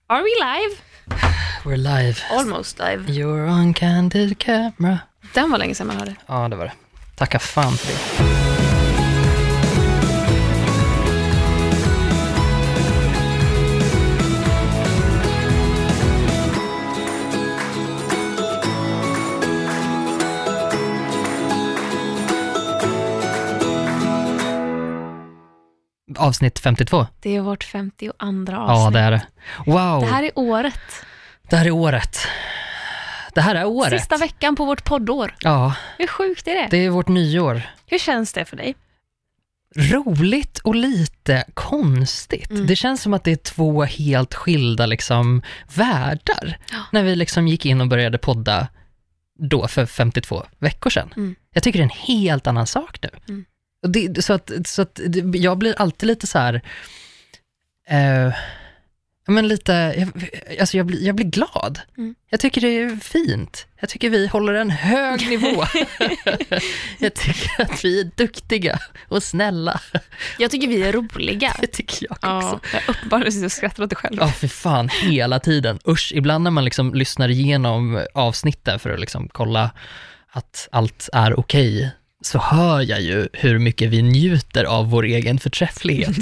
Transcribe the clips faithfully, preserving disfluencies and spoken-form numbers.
Are we live? We're live. Almost live. You're on candid camera. Den var länge sedan man hörde. Ja, det var det. Tacka fan för det. Avsnitt femtiotvå. Det är vårt femtioandra avsnitt. Ja, det är det. Wow. Det här är året. Det här är året. Det här är året. Sista veckan på vårt poddår. Ja. Hur sjukt är det? Det är vårt nyår. Hur känns det för dig? Roligt och lite konstigt. Mm. Det känns som att det är två helt skilda liksom världar. Ja. När vi liksom gick in och började podda då för femtiotvå veckor sedan. Mm. Jag tycker det är en helt annan sak nu. Mm. Det, så att, så att jag blir alltid lite så här eh, men lite jag, alltså jag, blir, jag blir glad. Mm. Jag tycker det är fint. Jag tycker vi håller en hög nivå. Jag tycker att vi är duktiga och snälla. Jag tycker vi är roliga. Det tycker jag också. Ja, jag uppenbarligen sitter och skrattar åt det själv. Ja, för fan, hela tiden. Usch, ibland när man liksom lyssnar igenom avsnitten för att liksom kolla att allt är okej, så hör jag ju hur mycket vi njuter av vår egen förträfflighet.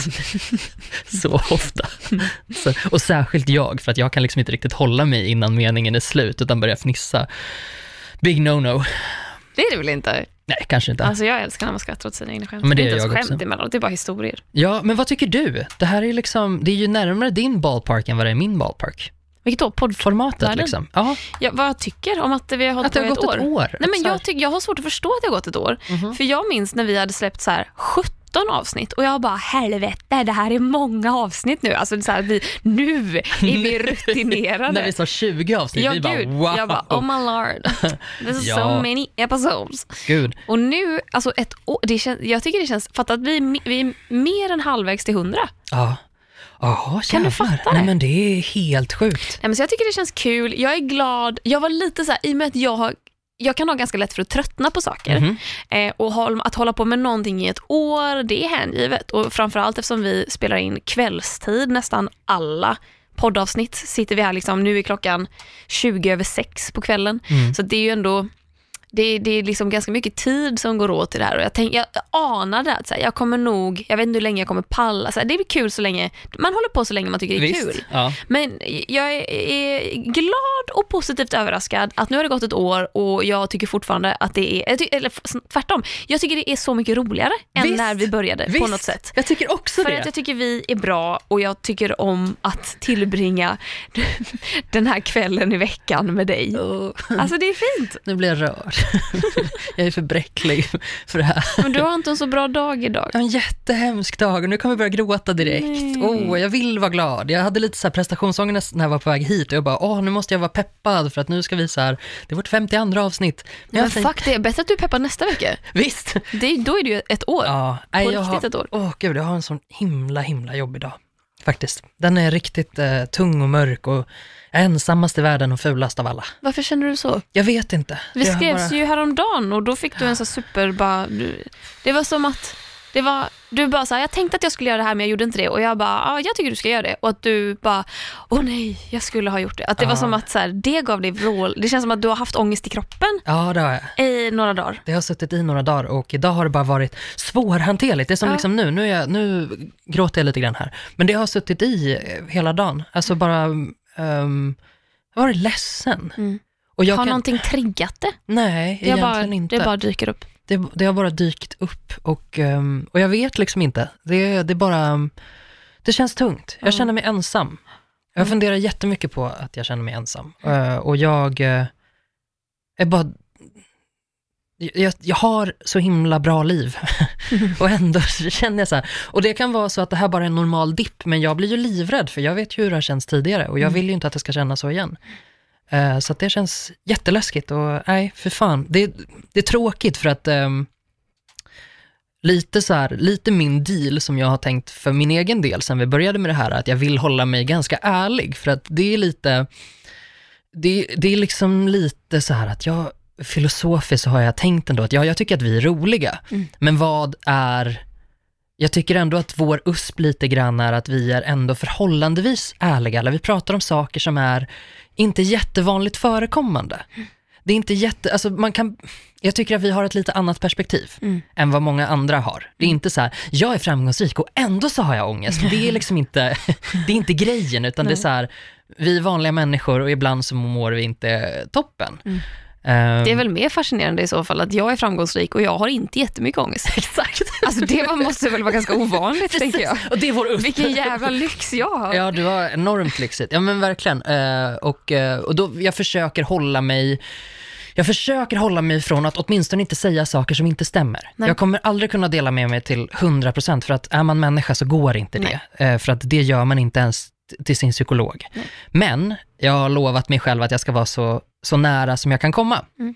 Så ofta. Så, och särskilt jag, för att jag kan liksom inte riktigt hålla mig innan meningen är slut utan börja fnissa. Big no-no. Det är det väl inte? Nej, kanske inte. Alltså jag älskar när man skrattar åt sina egna skämt. Men det, det är är inte jag ens skämt emellan, det är bara historier. Ja, men vad tycker du? Det här är liksom, det är ju närmare din ballpark än vad det är min ballpark. Vilket då? Poddformatet liksom. Ja. Ja, vad jag tycker om att vi har hållit att det har på gått ett år. Ett år. Nej, men jag, tyck, jag har svårt att förstå att det har gått ett år. Mm-hmm. För jag minns när vi hade släppt så här sjutton avsnitt och jag bara, helvete, det här är många avsnitt nu. Alltså så här, vi, nu är vi rutinerade. När vi sa tjugo avsnitt, ja, vi bara, gud. wow. Jag bara, oh my lord. This is ja. so many episodes. Gud. Och nu, alltså ett år, det känns, jag tycker det känns, fatta att vi, vi är mer än halvvägs till hundra. Ja. Jaha, kan du fatta det? Nej, men det är helt sjukt. Nej, men så jag tycker det känns kul. Jag är glad. Jag var lite så här, i och med att jag har jag kan ha ganska lätt för att tröttna på saker. Mm-hmm. Eh, och håll, att hålla på med någonting i ett år, det är hängivet. Och framförallt eftersom vi spelar in kvällstid, nästan alla poddavsnitt sitter vi här liksom, nu är klockan tjugo över sex på kvällen. Mm. Så det är ju ändå Det, det är liksom ganska mycket tid som går åt till det här. Och jag, tänk, jag anar det. Så här, jag kommer nog, jag vet inte hur länge jag kommer palla. Så här, det blir kul så länge, man håller på så länge man tycker det är Visst, kul. Ja. Men jag är, är glad och positivt överraskad att nu har det gått ett år och jag tycker fortfarande att det är, eller tvärtom, jag tycker det är så mycket roligare än Visst, när vi började visst. på något sätt. Jag tycker också För det. att jag tycker vi är bra och jag tycker om att tillbringa den här kvällen i veckan med dig. Oh. Alltså det är fint. Nu blir jag rörd. Jag är för bräcklig för det här. Men du har inte en så bra dag idag. Jag har en jättehemsk dag och nu kommer jag börja gråta direkt. Åh, oh, jag vill vara glad. Jag hade lite så här prestationsångest när jag var på väg hit och jag bara, åh, nu måste jag vara peppad för att nu ska vi så här, det är vårt femtioandra avsnitt. Men, men fuck, tänkt... det är bättre att du är peppad nästa vecka. Visst. Det, då är det ju ett år. Ja, på jag riktigt har, ett år. Åh gud, jag har en sån himla, himla jobbig dag. Faktiskt. Den är riktigt eh, tung och mörk och ensammast i världen och fulast av alla. Varför känner du så? Jag vet inte. Vi jag skrevs bara... ju häromdagen och då fick du en så super... Bara, du, det var som att... Det var, du bara så här, jag tänkte att jag skulle göra det här men jag gjorde inte det. Och jag bara, ja, jag tycker du ska göra det. Och att du bara, åh nej, jag skulle ha gjort det. Att det ja. var som att så här, det gav dig vrål. Det känns som att du har haft ångest i kroppen. Ja, det har jag. I några dagar. Det har suttit i några dagar och idag har det bara varit svårhanterligt. Det är som ja. liksom nu, nu, är jag, nu gråter jag lite grann här. Men det har suttit i hela dagen. Alltså bara, um, jag har varit ledsen. Mm. Och jag har kan... någonting triggat det? Nej, det egentligen bara, inte. Det bara dyker upp. Det, det har bara dykt upp och, um, och jag vet liksom inte. Det, det bara, det känns tungt. Jag mm. känner mig ensam. Jag mm. funderar jättemycket på att jag känner mig ensam. Uh, och jag uh, är bara, jag, jag har så himla bra liv. Och ändå känner jag så här. Och det kan vara så att det här bara är en normal dipp, men jag blir ju livrädd för jag vet ju hur det har känts tidigare. Och jag vill ju inte att det ska kännas så igen. Uh, så att det känns jätteläskigt och nej, för fan. Det, det är tråkigt för att um, lite så här, lite min deal som jag har tänkt för min egen del sen vi började med det här, att jag vill hålla mig ganska ärlig för att det är lite det, det är liksom lite så här att jag filosofiskt så har jag tänkt ändå att ja, jag tycker att vi är roliga. Mm. Men vad är jag tycker ändå att vår U S P lite grann är att vi är ändå förhållandevis ärliga. Eller vi pratar om saker som är inte jättevanligt förekommande. Det är inte jätte... Alltså man kan, jag tycker att vi har ett lite annat perspektiv mm. än vad många andra har. Det är inte så här, jag är framgångsrik och ändå så har jag ångest. Det är liksom inte, det är inte grejen, utan Nej. Det är så här, vi är vanliga människor och ibland så mår vi inte toppen. Mm. Det är väl mer fascinerande i så fall att jag är framgångsrik och jag har inte jättemycket ångest. Exakt. Alltså det måste väl vara ganska ovanligt, tänker jag. Och det är vår upp. Vilken jävla lyx jag har. Ja, du har enormt lyxigt. Ja, men verkligen. Och, och då, jag försöker hålla mig... Jag försöker hålla mig från att åtminstone inte säga saker som inte stämmer. Nej. Jag kommer aldrig kunna dela med mig till hundra procent, för att är man människa så går inte det. Nej. För att det gör man inte ens till sin psykolog. Nej. Men jag har lovat mig själv att jag ska vara så, så nära som jag kan komma. Mm.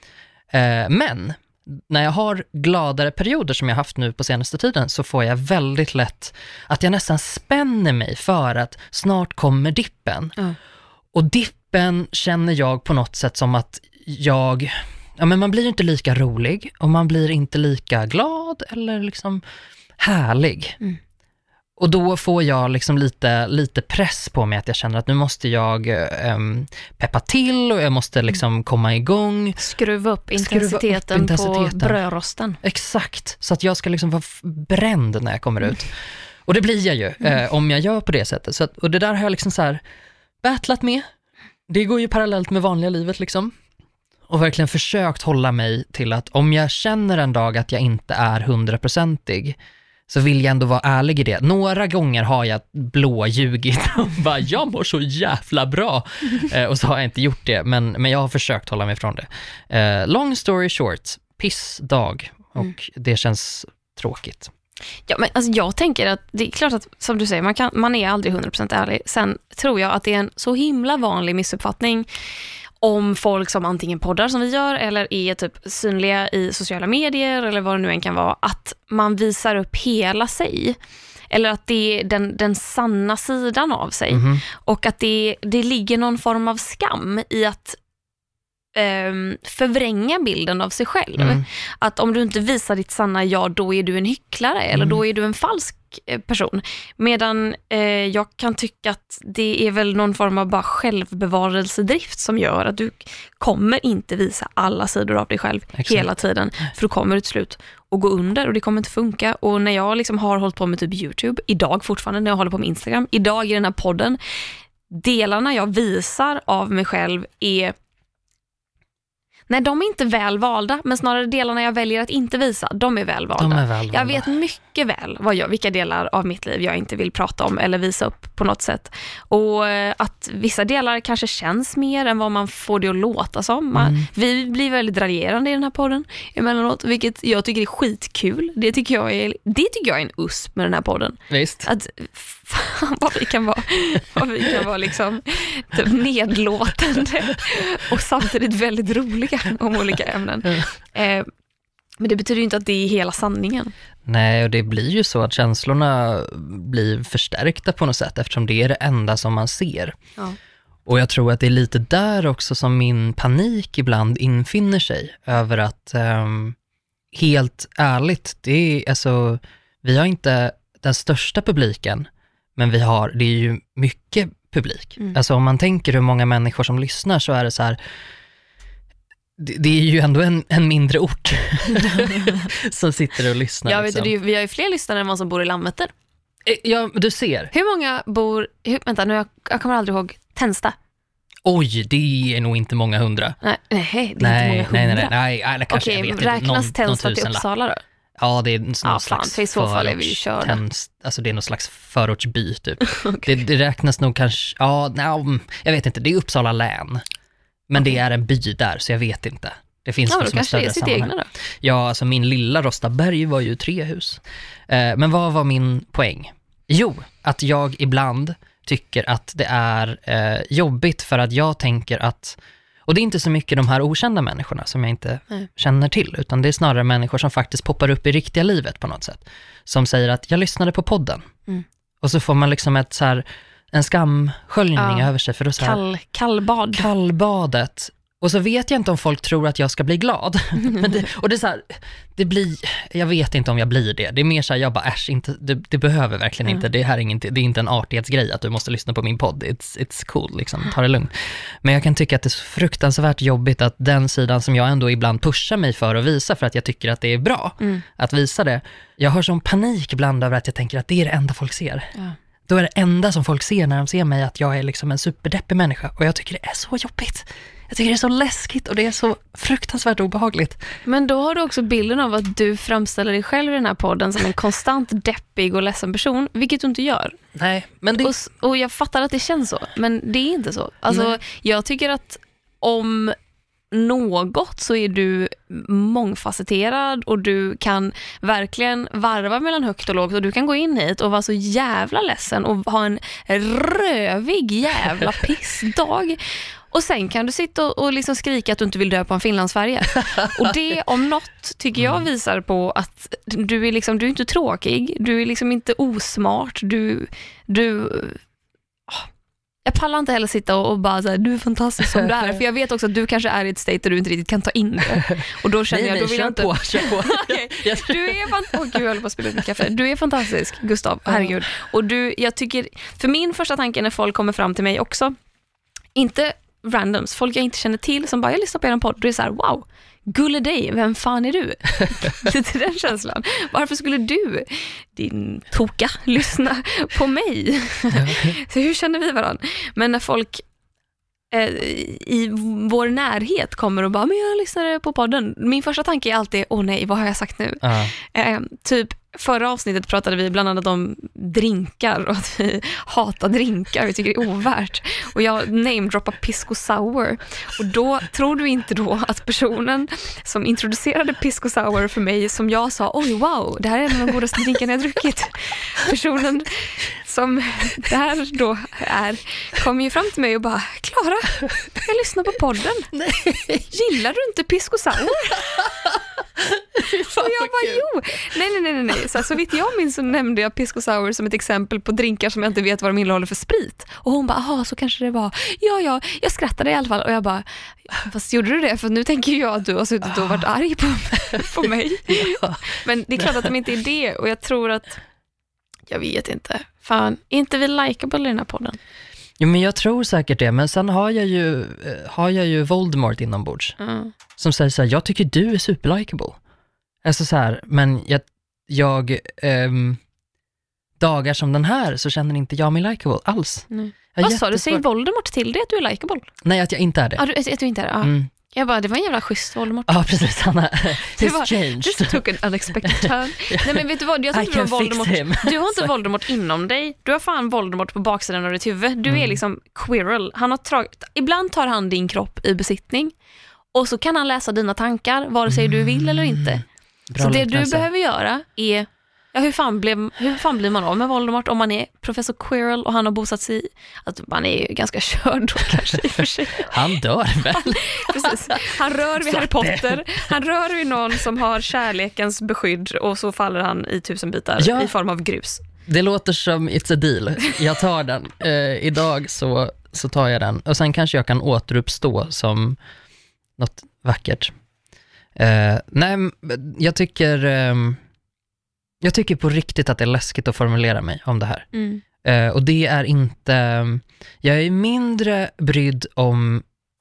Men när jag har gladare perioder som jag haft nu på senaste tiden, så får jag väldigt lätt att jag nästan spänner mig för att snart kommer dippen. Mm. Och dippen känner jag på något sätt som att jag, ja men man blir inte lika rolig och man blir inte lika glad eller liksom härlig. Mm. Och då får jag liksom lite, lite press på mig att jag känner att nu måste jag um, peppa till och jag måste liksom komma igång. Skruva upp intensiteten, Skruva upp intensiteten på brödrosten. Exakt, så att jag ska liksom vara bränd när jag kommer ut. Och det blir jag ju mm. eh, om jag gör på det sättet. Så att, och det där har jag liksom så här battlat med. Det går ju parallellt med vanliga livet liksom. Och verkligen försökt hålla mig till att om jag känner en dag att jag inte är hundraprocentig, så vill jag ändå vara ärlig i det. Några gånger har jag blåljugit och bara, jag mår så jävla bra. eh, och så har jag inte gjort det, men, men jag har försökt hålla mig från det. Eh, long story short, pissdag. Och mm. det känns tråkigt. Ja, men alltså jag tänker att det är klart att, som du säger, man, kan, man är aldrig hundra procent ärlig. Sen tror jag att det är en så himla vanlig missuppfattning om folk som antingen poddar som vi gör eller är typ synliga i sociala medier eller vad det nu än kan vara, att man visar upp hela sig. Eller att det är den, den sanna sidan av sig. Mm-hmm. Och att det, det ligger någon form av skam i att um, förvränga bilden av sig själv. Mm. Att om du inte visar ditt sanna jag, då är du en hycklare mm. eller då är du en falsk person. Medan eh, jag kan tycka att det är väl någon form av bara självbevarelsedrift som gör att du kommer inte visa alla sidor av dig själv Exakt. Hela tiden. För du kommer ett slut och gå under och det kommer inte funka. Och när jag liksom har hållit på med typ YouTube, idag fortfarande när jag håller på med Instagram, idag i den här podden, delarna jag visar av mig själv är nej, de är inte väl valda, men snarare delarna jag väljer att inte visa, de är väl valda. De är väl valda. Jag vet mycket väl vad jag, vilka delar av mitt liv jag inte vill prata om eller visa upp på något sätt. Och att vissa delar kanske känns mer än vad man får det att låta som. Man, mm. Vi blir väldigt raljerande i den här podden emellanåt, vilket jag tycker är skitkul. Det tycker jag är, det tycker jag är en U S P med den här podden. Visst. Att fan vad vi kan vara, vad vi kan vara liksom typ nedlåtande och samtidigt väldigt roliga om olika ämnen. Eh, men det betyder ju inte att det är hela sanningen. Nej, och det blir ju så att känslorna blir förstärkta på något sätt eftersom det är det enda som man ser. Ja. Och jag tror att det är lite där också som min panik ibland infinner sig över att um, helt ärligt, det är alltså, vi har inte den största publiken, men vi har, det är ju mycket publik. Mm. Alltså om man tänker hur många människor som lyssnar så är det så här, det, det är ju ändå en, en mindre ort som sitter och lyssnar. Ja, liksom. vet du, vi har ju fler lyssnare än vad som bor i Landvetter. Ja, du ser. Hur många bor, hur, vänta nu, jag, jag kommer aldrig ihåg, Tensta. Oj, det är nog inte många hundra. Nej, nej det är nej, inte många hundra. Nej, nej, nej, nej, kanske okej, jag vet räknas inte. Någon, Tensta någon till Uppsala då? Ja, det är någon ja, slags fan, för i så fall är vi ju körda. Tenst, alltså det är någon slags förortsby typ. okay. det, det räknas nog kanske, ja, nej, jag vet inte, det är Uppsala län. Men okay. det är en by där, så jag vet inte. Det finns ja, nog som ett större sammanhang. Egna då. Ja, alltså min lilla Rostaberg var ju tre hus. Eh, men vad var min poäng? Jo, att jag ibland tycker att det är eh, jobbigt för att jag tänker att, och det är inte så mycket de här okända människorna som jag inte Nej. känner till, utan det är snarare människor som faktiskt poppar upp i riktiga livet på något sätt. Som säger att jag lyssnade på podden. Mm. Och så får man liksom ett så här, en skamsköljning ja. över sig. För då så här, Kall, kallbad. Kallbadet Och så vet jag inte om folk tror att jag ska bli glad. Men det, och det är så här, det blir, jag vet inte om jag blir det. Det är mer så här, jag bara, äsch, inte, det, det behöver verkligen mm. inte. Det här är inte, det är inte en artighetsgrej att du måste lyssna på min podd. It's, it's cool, liksom, ta det lugnt. Men jag kan tycka att det är så fruktansvärt jobbigt att den sidan som jag ändå ibland pushar mig för att visa för att jag tycker att det är bra mm. att visa det. Jag har sån panik ibland över att jag tänker att det är det enda folk ser. Ja. Då är det enda som folk ser när de ser mig att jag är liksom en superdeppig människa. Och jag tycker det är så jobbigt. Jag tycker det är så läskigt och det är så fruktansvärt obehagligt. Men då har du också bilden av att du framställer dig själv i den här podden som en konstant deppig och ledsen person, vilket du inte gör. Nej, men det... och, och jag fattar att det känns så, men det är inte så. Alltså, Nej. Jag tycker att om något så är du mångfacetterad och du kan verkligen varva mellan högt och lågt och du kan gå in hit och vara så jävla ledsen och ha en rövig jävla pissdag. Och sen kan du sitta och, och liksom skrika att du inte vill dö på en finlandsfärja. Och det om något tycker jag visar på att du är liksom, du är inte tråkig, du är liksom inte osmart, du du jag pallar inte heller sitta och, och bara säga du är fantastisk som du är, för jag vet också att du kanske är i ett state där du inte riktigt kan ta in det. Och då känner nej, jag, då vill nej, jag inte... på, kör på. Okay. Du är fantastisk. Åh gud, jag håller på att spela ut mitt kaffe. Du är fantastisk, Gustav, herregud. Och du, jag tycker, för min första tanke när folk kommer fram till mig också, inte randoms, folk jag inte känner till som bara, jag lyssnar på er podd, då är det så här, wow, gulle dig, vem fan är du? Lite den känslan. Varför skulle du, din toka, lyssna på mig? Så hur känner vi varandra? Men när folk eh, i vår närhet kommer och bara, men jag lyssnar på podden. Min första tanke är alltid, åh nej, vad har jag sagt nu? Uh-huh. Eh, typ förra avsnittet pratade vi bland annat om drinkar och att vi hatar drinkar, vi tycker det är ovärt. Och jag namedroppar Pisco Sour. Och då tror du inte då att personen som introducerade Pisco Sour för mig, som jag sa, oj wow, det här är en av de godaste drinkarna jag druckit. Personen som det här då är kom ju fram till mig och bara, Klara, jag lyssnar på podden. Nej. Gillar du inte Pisco Sour? Och jag bara, jo, nej, nej, nej, nej. Så, så vitt jag minns så nämnde jag Pisco Sour som ett exempel på drinkar som jag inte vet vad de innehåller för sprit. Och hon bara, aha, så kanske det var. Ja, ja, jag skrattade i alla fall. Och jag bara, fast gjorde du det? För nu tänker jag att du har suttit och varit arg på, på mig. Ja. Men det är klart att de inte är det. Och jag tror att, jag vet inte. Fan, är inte vi likeable i den här podden? Jo, men jag tror säkert det. Men sen har jag ju, har jag ju Voldemort inombords. Mm. Som säger så här, jag tycker du är superlikeable. Alltså så här, men jag, jag ähm, dagar som den här så känner inte jag mig likeable alls. Mm. Vad sa du? Säger Voldemort till dig att du är likeable? Nej, att jag inte är det. Ah, du, att du inte är det? Ah. Mm. Jag bara, det var en jävla schysst Voldemort. Ja, ah, precis. Han har changed. Just took an unexpected turn. Nej, men vet du vad? Jag tror du har Voldemort. Du har inte Voldemort inom dig. Du har fan Voldemort på baksidan av ditt huvud. Du mm. är liksom Quirrell. Han har tagit, ibland tar han din kropp i besittning. Och så kan han läsa dina tankar, vare sig mm. du vill eller inte. Bra så det du läsa. behöver göra är, ja, hur, fan blev, hur fan blir man av med Voldemort om man är professor Quirrell och han har bosatt sig i, att man är ju ganska körd då kanske i och för sig. Han dör väl? Han, precis. Han rör vid Harry Potter, han rör vid någon som har kärlekens beskydd och så faller han i tusen bitar ja. i form av grus. Det låter som it's a deal. Jag tar den. Eh, idag så, så tar jag den. Och sen kanske jag kan återuppstå som något vackert. Uh, nej, jag tycker um, jag tycker på riktigt att det är läskigt att formulera mig om det här. Mm. Uh, och det är inte um, jag är mindre brydd om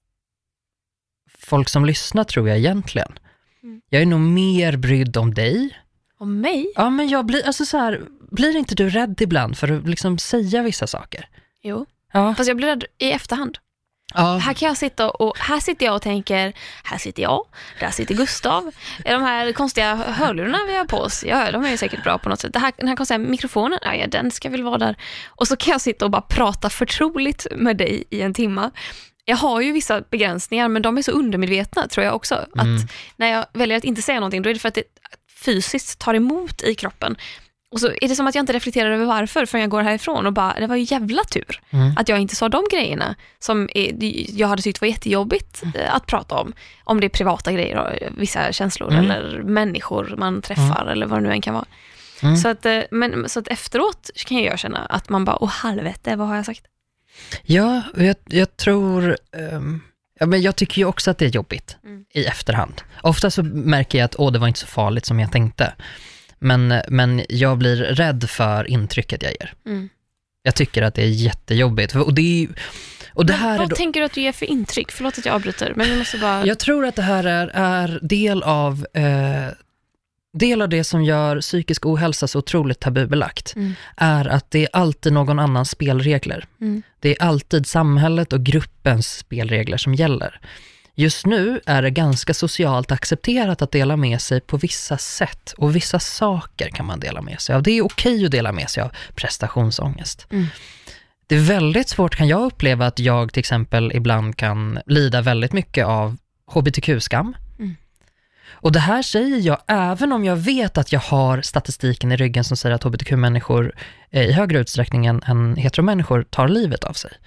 folk som lyssnar, tror jag egentligen. Mm. Jag är nog mer brydd om dig. Om mig? Ja, men jag blir, alltså så här, blir inte du rädd ibland för att liksom säga vissa saker? Jo, ja. Fast jag blir rädd i efterhand. Ja. Här kan jag sitta och här sitter jag och tänker, här sitter jag, där sitter Gustav. De här konstiga hörlurarna vi har på oss, ja, de är ju säkert bra på något sätt. Det här, den här konstiga mikrofonen, ja, ja, den ska väl vara där. Och så kan jag sitta och bara prata förtroligt med dig i en timma. Jag har ju vissa begränsningar, men de är så undermedvetna, tror jag också. Mm. Att när jag väljer att inte säga någonting, då är det för att det fysiskt tar emot i kroppen. Och så är det som att jag inte reflekterar över varför förrän jag går härifrån och bara, det var ju jävla tur mm. att jag inte sa de grejerna som är, jag hade tyckt var jättejobbigt mm. att prata om. Om det är privata grejer och vissa känslor mm. eller människor man träffar mm. eller vad det nu än kan vara. Mm. Så, att, men, så att efteråt kan jag känna att man bara, åh helvete, vad har jag sagt? Ja, jag, jag tror um, Ja, men jag tycker ju också att det är jobbigt mm. i efterhand. Ofta så märker jag att åh, det var inte så farligt som jag tänkte. Men, men jag blir rädd för intrycket jag ger. Mm. Jag tycker att det är jättejobbigt. Och det är, och det men, här vad är då, tänker du att du ger för intryck? Förlåt att jag avbryter, men vi måste bara... Jag tror att det här är, är del av... Eh, del av det som gör psykisk ohälsa så otroligt tabubelagt mm. är att det är alltid någon annans spelregler. Mm. Det är alltid samhället och gruppens spelregler som gäller. Just nu är det ganska socialt accepterat att dela med sig på vissa sätt och vissa saker kan man dela med sig av. Det är okej att dela med sig av prestationsångest. Mm. Det är väldigt svårt, kan jag uppleva, att jag till exempel ibland kan lida väldigt mycket av hbtq-skam. Mm. Och det här säger jag även om jag vet att jag har statistiken i ryggen som säger att hbtq-människor i högre utsträckning än heteromänniskor tar livet av sig.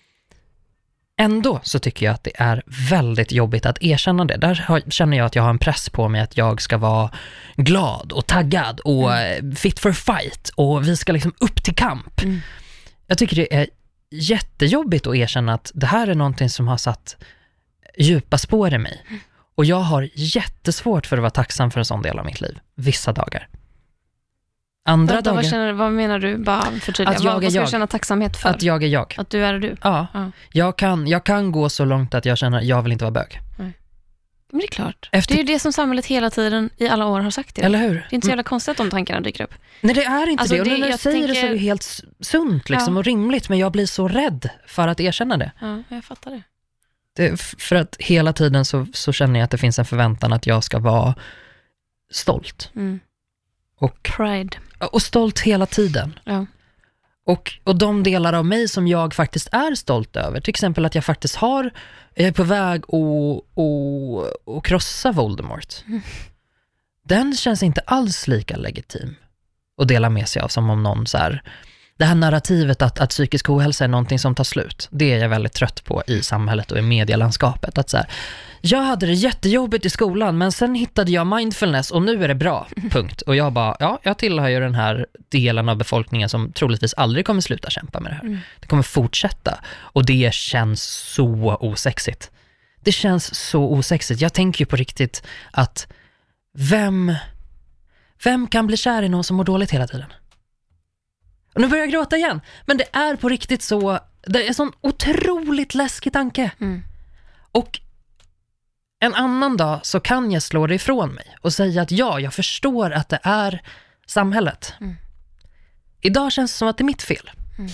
Ändå så tycker jag att det är väldigt jobbigt att erkänna det. Där har, känner jag att jag har en press på mig att jag ska vara glad och taggad och mm. fit for fight och vi ska liksom upp till kamp. Mm. Jag tycker det är jättejobbigt att erkänna att det här är någonting som har satt djupa spår i mig. Mm. Och jag har jättesvårt för att vara tacksam för en sån del av mitt liv. Vissa dagar. Andra vad, dagar... Vad, känner, vad menar du? Bara förtydliga. Att jag vad, är vad ska jag. du känna tacksamhet för? Att jag är jag. Att du är du? Ja. ja. Jag, kan, jag kan gå så långt att jag känner att jag vill inte vara bög. Nej. Men det är klart. Efter... Det är ju det som samhället hela tiden i alla år har sagt till. Eller hur? Det är inte så jävla konstigt att de tankarna dyker upp. Nej, det är inte alltså, det. Och det, när du säger tänker... det så är det helt sunt liksom, ja. och rimligt. Men jag blir så rädd för att erkänna det. Ja, jag fattar det. det för att hela tiden så, så känner jag att det finns en förväntan att jag ska vara stolt. Mm. Och, Pride. Och stolt hela tiden. Ja. Och, och de delar av mig som jag faktiskt är stolt över. Till exempel att jag faktiskt har, jag är på väg att, att, att krossa Voldemort. Mm. Den känns inte alls lika legitim att dela med sig av som om någon så här, det här narrativet att, att psykisk ohälsa är någonting som tar slut. Det är jag väldigt trött på i samhället och i medielandskapet. Att så här, jag hade det jättejobbigt i skolan men sen hittade jag mindfulness och nu är det bra, punkt. Och jag bara, ja, jag tillhör ju den här delen av befolkningen som troligtvis aldrig kommer sluta kämpa med det här. Mm. Det kommer fortsätta och det känns så osexigt. Det känns så osexigt. Jag tänker ju på riktigt att vem, vem kan bli kär i någon som mår dåligt hela tiden? Och nu börjar jag gråta igen. Men det är på riktigt så, det är en sån otroligt läskig tanke. Mm. Och en annan dag så kan jag slå det ifrån mig och säga att ja, jag förstår att det är samhället. Mm. Idag känns det som att det är mitt fel. Mm.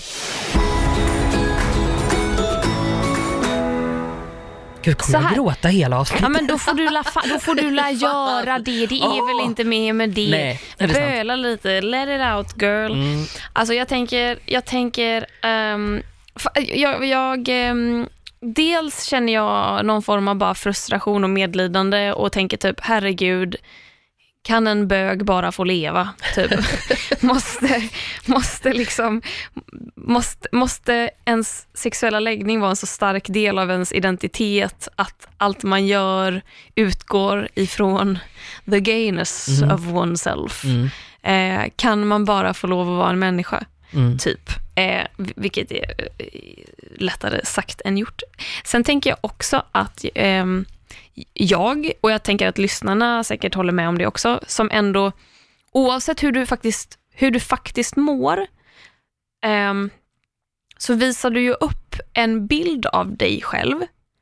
Gud, kommer jag gråta hela avsnittet? Ja, men då får du la, då får du la göra det. Det är oh. väl inte mer med det. Nej, det Böla lite. Let it out, girl. Mm. Alltså jag tänker, jag tänker, um, jag, jag um, dels känner jag någon form av bara frustration och medlidande och tänker typ, herregud, kan en bög bara få leva? Typ. måste, måste liksom måste, måste ens sexuella läggning vara en så stark del av ens identitet att allt man gör utgår ifrån the gayness mm. of oneself. Mm. Eh, kan man bara få lov att vara en människa? Mm. Typ. Eh, vilket är eh, lättare sagt än gjort. Sen tänker jag också att eh, jag, och jag tänker att lyssnarna säkert håller med om det också, som ändå, oavsett hur du faktiskt, hur du faktiskt mår, eh, så visar du ju upp en bild av dig själv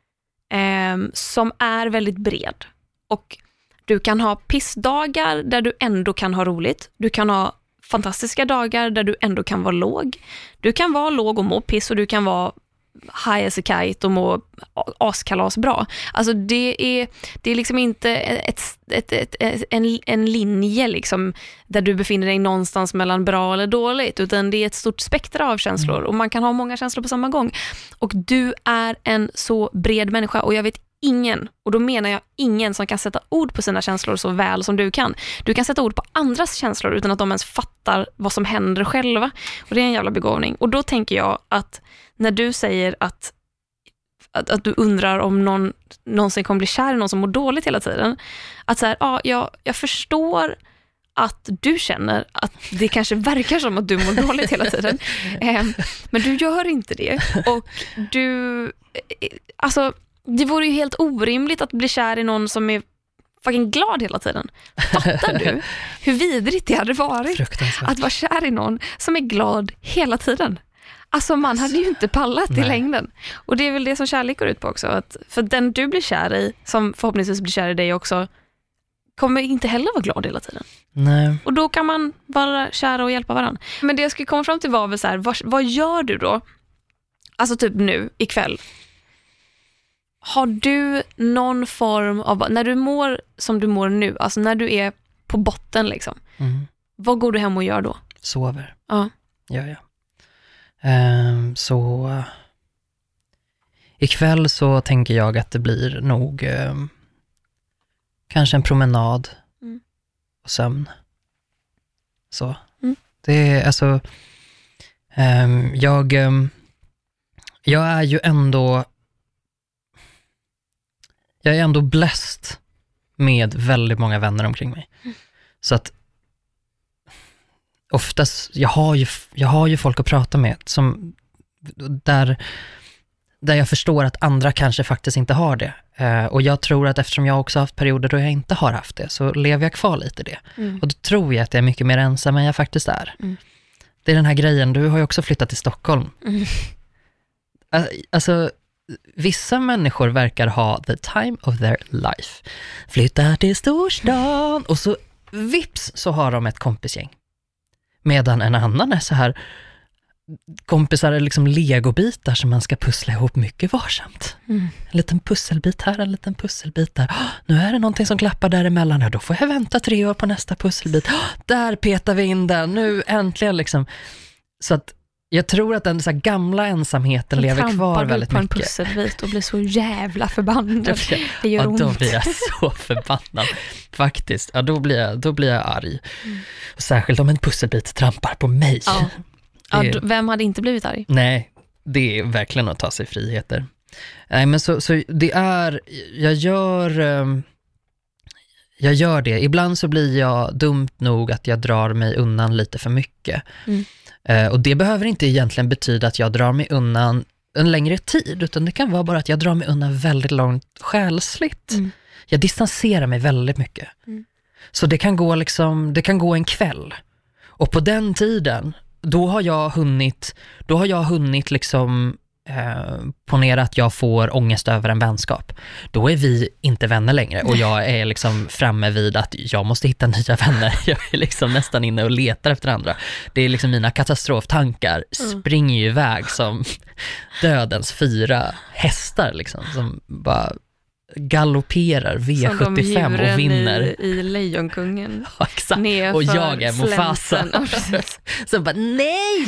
eh, som är väldigt bred. Och du kan ha pissdagar där du ändå kan ha roligt. Du kan ha fantastiska dagar där du ändå kan vara låg. Du kan vara låg och må piss och du kan vara high as a kite och må askalas bra. Alltså det är, det är liksom inte ett, ett, ett, ett, en, en linje liksom där du befinner dig någonstans mellan bra eller dåligt, utan det är ett stort spektra av känslor mm. och man kan ha många känslor på samma gång. Och du är en så bred människa och jag vet ingen, och då menar jag ingen som kan sätta ord på sina känslor så väl som du kan. Du kan sätta ord på andras känslor utan att de ens fattar vad som händer själva. Och det är en jävla begåvning. Och då tänker jag att när du säger att, att, att du undrar om någon någonsin kommer bli kär i någon som mår dåligt hela tiden, att så här, ja, jag, jag förstår att du känner att det kanske verkar som att du mår dåligt hela tiden. Eh, men du gör inte det. Och du, alltså det vore ju helt orimligt att bli kär i någon som är fucking glad hela tiden. Fattar du hur vidrigt det hade varit att vara kär i någon som är glad hela tiden? Alltså man hade ju inte pallat i längden. Och det är väl det som kärlek går ut på också. Att för den du blir kär i, som förhoppningsvis blir kär i dig också, kommer inte heller vara glad hela tiden. Nej. Och då kan man vara kära och hjälpa varandra. Men det jag skulle komma fram till var väl så här, vad, vad gör du då? Alltså typ nu, ikväll. Har du någon form av, när du mår som du mår nu, alltså när du är på botten liksom, mm. vad går du hem och gör då? Sover. Ja. Ja, ja. Um, så uh, ikväll så tänker jag att det blir nog um, kanske en promenad mm. och sömn. Så. Mm. Det är alltså um, jag um, jag är ju ändå jag är ändå blessed med väldigt många vänner omkring mig. Mm. Så att oftast, jag har ju, jag har ju folk att prata med som, där, där jag förstår att andra kanske faktiskt inte har det. Eh, och jag tror att eftersom jag också har haft perioder då jag inte har haft det, så lever jag kvar lite i det. Mm. Och då tror jag att jag är mycket mer ensam än jag faktiskt är. Mm. Det är den här grejen, du har ju också flyttat till Stockholm. Mm. Alltså, vissa människor verkar ha the time of their life. Flyttar till storstan och så vips så har de ett kompisgäng. Medan en annan är så här, kompisar är liksom legobitar som man ska pussla ihop mycket varsamt. Mm. En liten pusselbit här, en liten pusselbit där. Oh, nu är det någonting som klappar däremellan. Ja, då får jag vänta tre år på nästa pusselbit. Oh, där petar vi in den. Nu äntligen liksom. Så att jag tror att den så här gamla ensamheten så lever kvar väldigt mycket. På en pusselbit och blir så jävla förbannad. Det gör ja, ont. Då blir jag så förbannad. Faktiskt. Ja, då blir jag, då blir jag arg. Mm. Och särskilt om en pusselbit trampar på mig. Ja. Ja, är, vem hade inte blivit arg? Nej, det är verkligen att ta sig friheter. Nej, men så, så det är, jag gör, jag gör det. Ibland så blir jag dumt nog att jag drar mig undan lite för mycket. Mm. Och det behöver inte egentligen betyda att jag drar mig undan en längre tid, utan det kan vara bara att jag drar mig undan väldigt långt själsligt. Mm. Jag distanserar mig väldigt mycket. Mm. Så det kan gå liksom, det kan gå en kväll. Och på den tiden, då har jag hunnit, då har jag hunnit liksom eh, ponera att jag får ångest över en vänskap. Då är vi inte vänner längre och jag är liksom framme vid att jag måste hitta nya vänner. Jag är liksom nästan inne och letar efter andra. Det är liksom mina katastroftankar springer ju iväg som dödens fyra hästar liksom, som bara galopperar V sjuttiofem och vinner. I, i Lejonkungen. Ja, exakt. Och jag är Mufasa. Så bara, nej!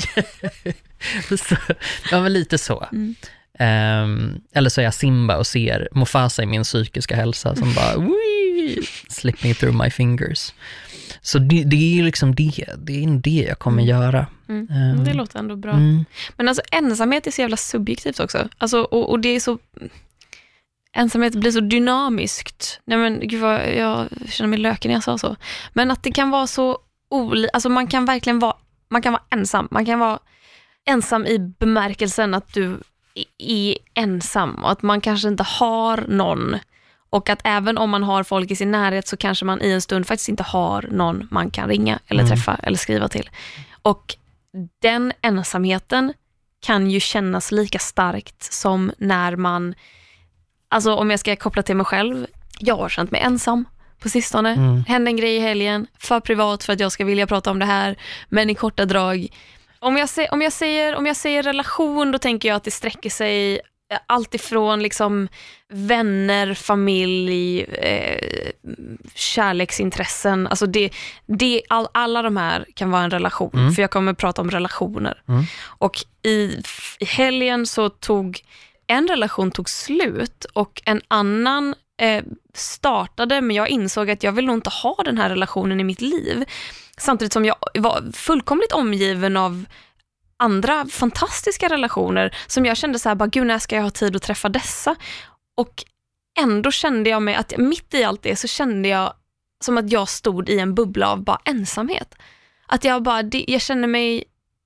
så, ja, men lite så. Mm. Um, eller så är jag Simba och ser Mufasa i min psykiska hälsa som bara, wii, slipping through my fingers. Så det, det är liksom det. Det är det jag kommer mm. göra. Mm. Um, det låter ändå bra. Mm. Men alltså ensamhet är så jävla subjektivt också. Alltså, och, och det är så... Ensamhet blir så dynamiskt. Nej men gud vad, jag känner mig löken när jag sa så. Men att det kan vara så oli... Alltså man kan verkligen vara... Man kan vara ensam. Man kan vara ensam i bemärkelsen att du är ensam. Och att man kanske inte har någon. Och att även om man har folk i sin närhet så kanske man i en stund faktiskt inte har någon man kan ringa eller mm. träffa eller skriva till. Och den ensamheten kan ju kännas lika starkt som när man... Alltså om jag ska koppla till mig själv, jag har känt mig ensam på sistone. Mm. Hände en grej i helgen, för privat för att jag ska vilja prata om det här, men i korta drag. Om jag, se, om jag, säger, om jag säger relation, då tänker jag att det sträcker sig allt ifrån liksom vänner, familj, eh, kärleksintressen. Alltså det, det, all, alla de här kan vara en relation, mm. för jag kommer prata om relationer. Mm. Och i, i helgen så tog... En relation tog slut och en annan eh, startade, men jag insåg att jag vill nog inte ha den här relationen i mitt liv. Samtidigt som jag var fullkomligt omgiven av andra fantastiska relationer som jag kände så här, bara gud, när ska jag ha tid att träffa dessa? Och ändå kände jag mig att mitt i allt det så kände jag som att jag stod i en bubbla av bara ensamhet. Att jag bara, jag kände mig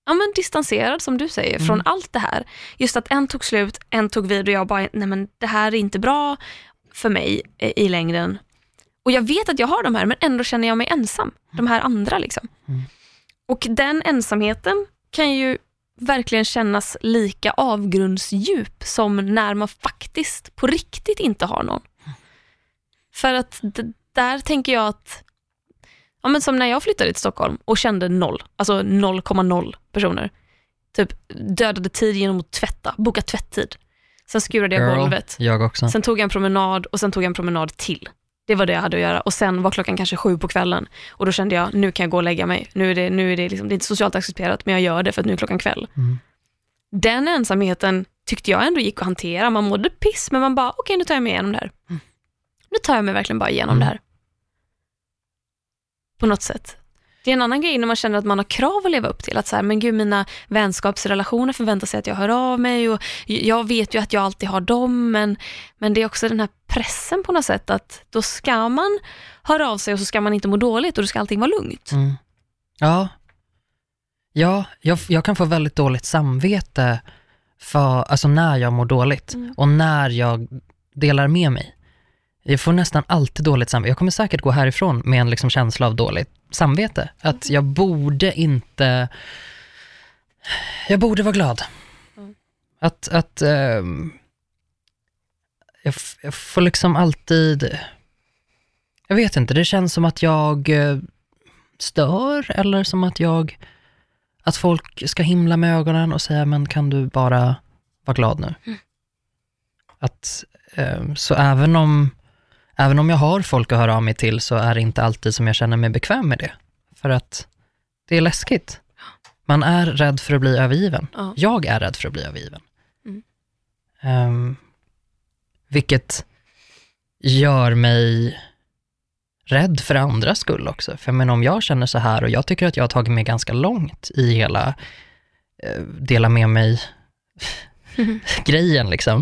ja, men distanserad som du säger Mm. från allt det här. Just att en tog slut, en tog vid och jag bara, nej men det här är inte bra för mig i längden. Och jag vet att jag har de här, men ändå känner jag mig ensam. De här andra liksom. Mm. Och den ensamheten kan ju verkligen kännas lika avgrundsdjup som när man faktiskt på riktigt inte har någon. För att d- där tänker jag att ja, men som när jag flyttade till Stockholm och kände noll, alltså noll komma noll personer. Typ dödade tid genom att tvätta, boka tvätttid. Sen skurade jag Girl, golvet. Jag också. Sen tog jag en promenad och sen tog jag en promenad till. Det var det jag hade att göra. Och sen var klockan kanske sju på kvällen. Och då kände jag, nu kan jag gå och lägga mig. Nu är det, nu är det, liksom, det är inte socialt accepterat, men jag gör det för att nu är klockan kväll. Mm. Den ensamheten tyckte jag ändå gick att hantera. Man mådde piss, men man bara, okej, okay, nu tar jag mig igenom det här. Mm. Nu tar jag mig verkligen bara igenom Mm. det här. På något sätt. Det är en annan grej när man känner att man har krav att leva upp till. Att så här, men gud, mina vänskapsrelationer förväntar sig att jag hör av mig. Och jag vet ju att jag alltid har dem. Men, men det är också den här pressen på något sätt. Att då ska man höra av sig och så ska man inte må dåligt. Och då ska allting vara lugnt. Mm. Ja. Ja, jag, jag kan få väldigt dåligt samvete för, alltså när jag mår dåligt. Mm. Och när jag delar med mig. Jag får nästan alltid dåligt samvete. Jag kommer säkert gå härifrån med en liksom känsla av dåligt samvete. Att jag borde inte... Jag borde vara glad. Mm. Att... att um, jag, f- jag får liksom alltid... Jag vet inte, det känns som att jag uh, stör. Eller som att jag... Att folk ska himla med ögonen och säga, men kan du bara vara glad nu? Mm. Att... Um, så även om... Även om jag har folk att höra av mig till så är det inte alltid som jag känner mig bekväm med det. För att det är läskigt. Man är rädd för att bli övergiven. Ja. Jag är rädd för att bli övergiven. Mm. Um, vilket gör mig rädd för andras skull också. För men om jag känner så här och jag tycker att jag har tagit mig ganska långt i hela uh, dela med mig grejen liksom.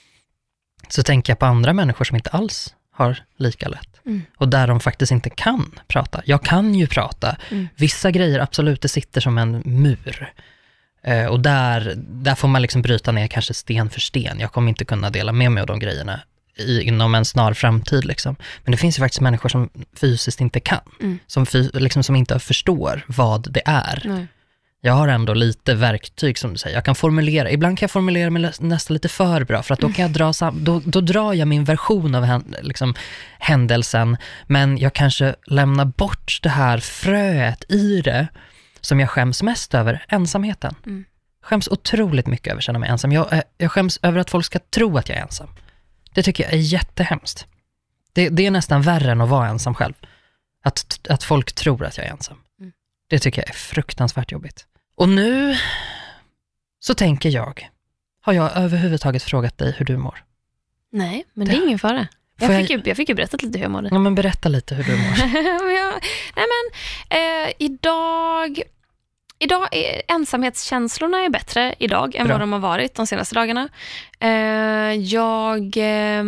Så tänker jag på andra människor som inte alls har lika lätt. Mm. Och där de faktiskt inte kan prata. Jag kan ju prata. Mm. Vissa grejer absolut, det sitter som en mur. Eh, och där, där får man liksom bryta ner kanske sten för sten. Jag kommer inte kunna dela med mig av de grejerna i, inom en snar framtid. Liksom. Men det finns ju faktiskt människor som fysiskt inte kan. Mm. Som, fy, liksom, som inte förstår vad det är. Nej. Jag har ändå lite verktyg som du säger. Jag kan formulera, ibland kan jag formulera mig nästan lite för bra för att då kan jag dra sam- då, då drar jag min version av hän- liksom, händelsen, men jag kanske lämnar bort det här fröet i det som jag skäms mest över, ensamheten. Mm. Skäms otroligt mycket över att känna mig ensam. Jag, eh, jag skäms över att folk ska tro att jag är ensam. Det tycker jag är jättehemskt. Det, det är nästan värre än att vara ensam själv. Att, att folk tror att jag är ensam. Mm. Det tycker jag är fruktansvärt jobbigt. Och nu så tänker jag, har jag överhuvudtaget frågat dig hur du mår? Nej, men det är ingen fara. Jag Får fick, ju, jag fick ju berättat lite hur jag mådde. Ja, men berätta lite hur du mår. jag, nej men, eh, idag, idag är ensamhetskänslorna är bättre idag än Bra. vad de har varit de senaste dagarna. Eh, jag, eh,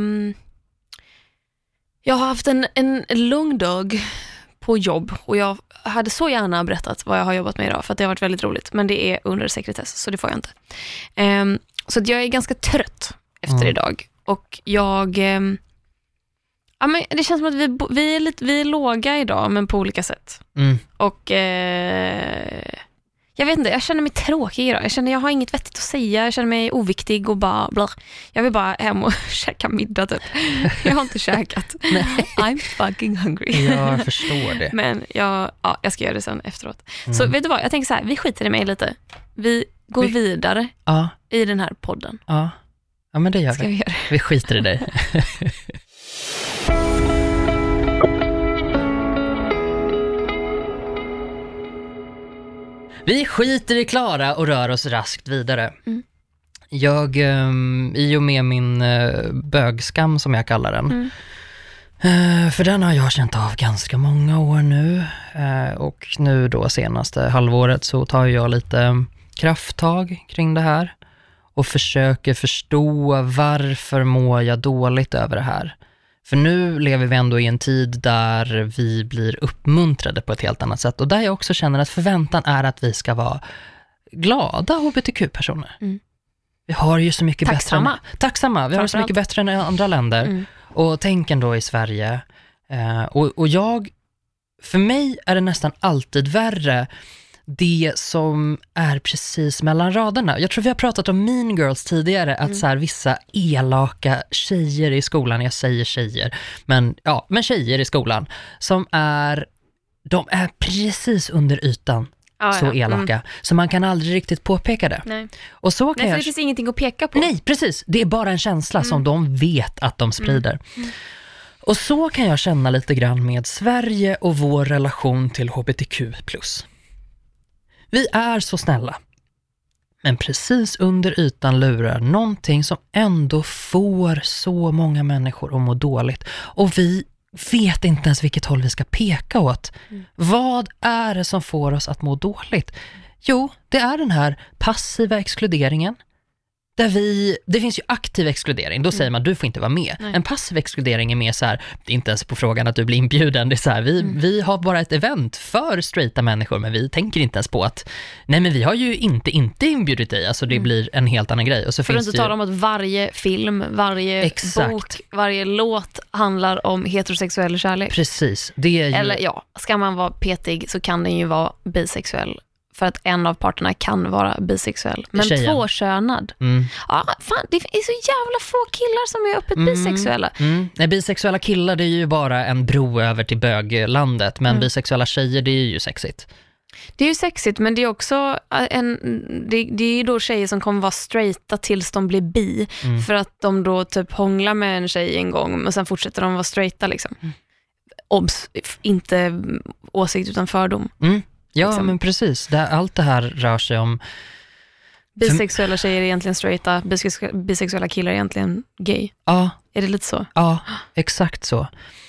jag har haft en, en lång dag på jobb och jag hade så gärna berättat vad jag har jobbat med idag för att det har varit väldigt roligt, men det är under sekretess så det får jag inte. Um, så att jag är ganska trött efter Mm. idag och jag um, ja, men det känns som att vi, vi, är lite, vi är låga idag men på olika sätt. Mm. Och eh, jag vet inte, jag känner mig tråkig idag. Jag känner jag har inget vettigt att säga. Jag känner mig oviktig och bara bla. Jag vill bara hem och käka middag typ. Jag har inte käkat. I'm fucking hungry. Jag förstår det. Men jag, ja, jag ska göra det sen efteråt. Mm. Så vet du vad, jag tänker så här, vi skiter i mig lite. Vi går Vi- vidare Ja, i den här podden. ja. Ja, men det gör Ska vi. vi göra det? Vi skiter i dig. Vi skiter i Klara och rör oss raskt vidare. Mm. Jag, um, i och med min uh, bögskam som jag kallar den, Mm. uh, för den har jag känt av ganska många år nu. Uh, och nu då senaste halvåret så tar jag lite krafttag kring det här. Och försöker förstå varför mår jag dåligt över det här. För nu lever vi ändå i en tid där vi blir uppmuntrade på ett helt annat sätt. Och där jag också känner att förväntan är att vi ska vara glada hbtq-personer. Mm. Vi har ju så mycket tacksamma. bättre än, tacksamma. Vi har så mycket bättre än andra länder. Mm. Och tänk ändå i Sverige. Eh, och, och jag, för mig är det nästan alltid värre det som är precis mellan raderna. Jag tror vi har pratat om Mean Girls tidigare, att mm. så här, vissa elaka tjejer i skolan, jag säger tjejer, men ja, men tjejer i skolan som är, de är precis under ytan. Ah, så ja. elaka. Mm. Så man kan aldrig riktigt påpeka det. Nej, och så kan Nej för jag... det finns ingenting att peka på. Nej, precis. Det är bara en känsla mm. som de vet att de sprider. Mm. Mm. Och så kan jag känna lite grann med Sverige och vår relation till hbtq plus. Vi är så snälla. Men precis under ytan lurar någonting som ändå får så många människor att må dåligt. Och vi vet inte ens vilket håll vi ska peka åt. Mm. Vad är det som får oss att må dåligt? Jo, det är den här passiva exkluderingen. Där vi, det finns ju aktiv exkludering. Då mm. säger man, du får inte vara med. Nej. En passiv exkludering är mer så här, det är inte ens på frågan att du blir inbjuden. Det är så här, vi, mm. vi har bara ett event för straighta människor, men vi tänker inte ens på att, nej men vi har ju inte, inte inbjudit dig. Alltså det mm. blir en helt annan grej. Och så för finns att inte det tala om att varje film, varje Exakt. bok, varje låt handlar om heterosexuell kärlek. Precis. Det är ju... Eller ja, ska man vara petig så kan den ju vara bisexuell. För att en av parterna kan vara bisexuell. Men Tjejen. tvåkönad. Mm. Ja, fan, det är så jävla få killar som är öppet mm. bisexuella. Mm. Nej, bisexuella killar, det är ju bara en bro över till böglandet. Men mm. bisexuella tjejer, det är ju sexigt. Det är ju sexigt, men det är också en, det, det är ju då tjejer som kommer vara straighta tills de blir bi. Mm. För att de då typ hånglar med en tjej en gång och sen fortsätter de vara straighta liksom. Mm. Obs, inte åsikt utan fördom. Mm. Ja, liksom. Men precis. Det, allt det här rör sig om... Bisexuella tjejer är egentligen straighta, bisexuella killar är egentligen gay. Ja. Är det lite så? Ja, exakt så.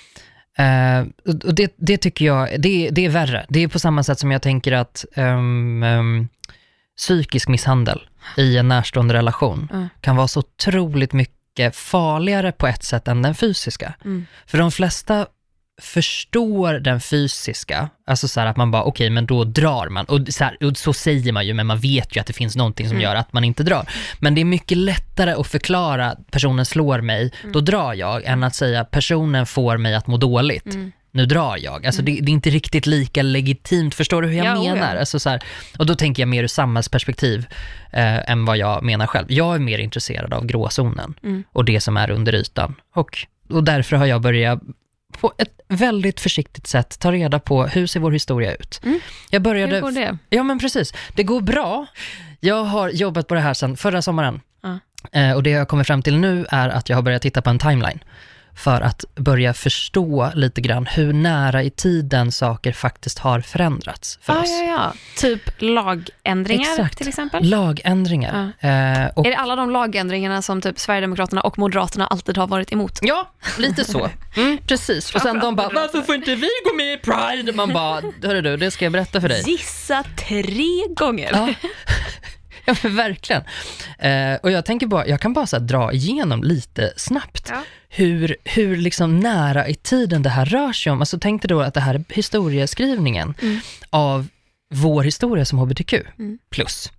Uh, och det, det tycker jag, det, det är värre. Det är på samma sätt som jag tänker att um, um, psykisk misshandel i en närstående relation mm. kan vara så otroligt mycket farligare på ett sätt än den fysiska. Mm. För de flesta förstår den fysiska, alltså så här att man bara okej, okay, men då drar man och så, här, och så säger man ju, men man vet ju att det finns någonting som mm. gör att man inte drar, men det är mycket lättare att förklara personen slår mig, mm. då drar jag, än att säga personen får mig att må dåligt, mm. nu drar jag, alltså mm. det, det är inte riktigt lika legitimt, förstår du hur jag ja, menar? Ja. Alltså så här, och då tänker jag mer ur samhällsperspektiv eh, än vad jag menar själv. Jag är mer intresserad av gråzonen mm. och det som är under ytan, och, och därför har jag börjat på ett väldigt försiktigt sätt ta reda på hur ser vår historia ut. Mm. Jag började... Hur går det? Ja, men precis. Det går bra. Jag har jobbat på det här sedan förra sommaren. Mm. Eh, och det jag kommer fram till nu är att jag har börjat titta på en timeline. För att börja förstå lite grann hur nära i tiden saker faktiskt har förändrats för ah, oss. Ja, ja. Typ lagändringar. Exakt. Till exempel. Lagändringar. Ja. Eh, och... Är det alla de lagändringarna som typ Sverigedemokraterna och Moderaterna alltid har varit emot? Ja, lite så. Mm, precis. Och sen de bara, varför får inte vi gå med i Pride? Man bara, hörru du, det ska jag berätta för dig. Gissa tre gånger. Ja. Ja, men verkligen. Eh, och jag tänker bara, jag kan bara så här dra igenom lite snabbt ja. hur, hur liksom nära i tiden det här rör sig om. Alltså tänkte då att det här är historieskrivningen mm. av vår historia som hbtq mm. plus.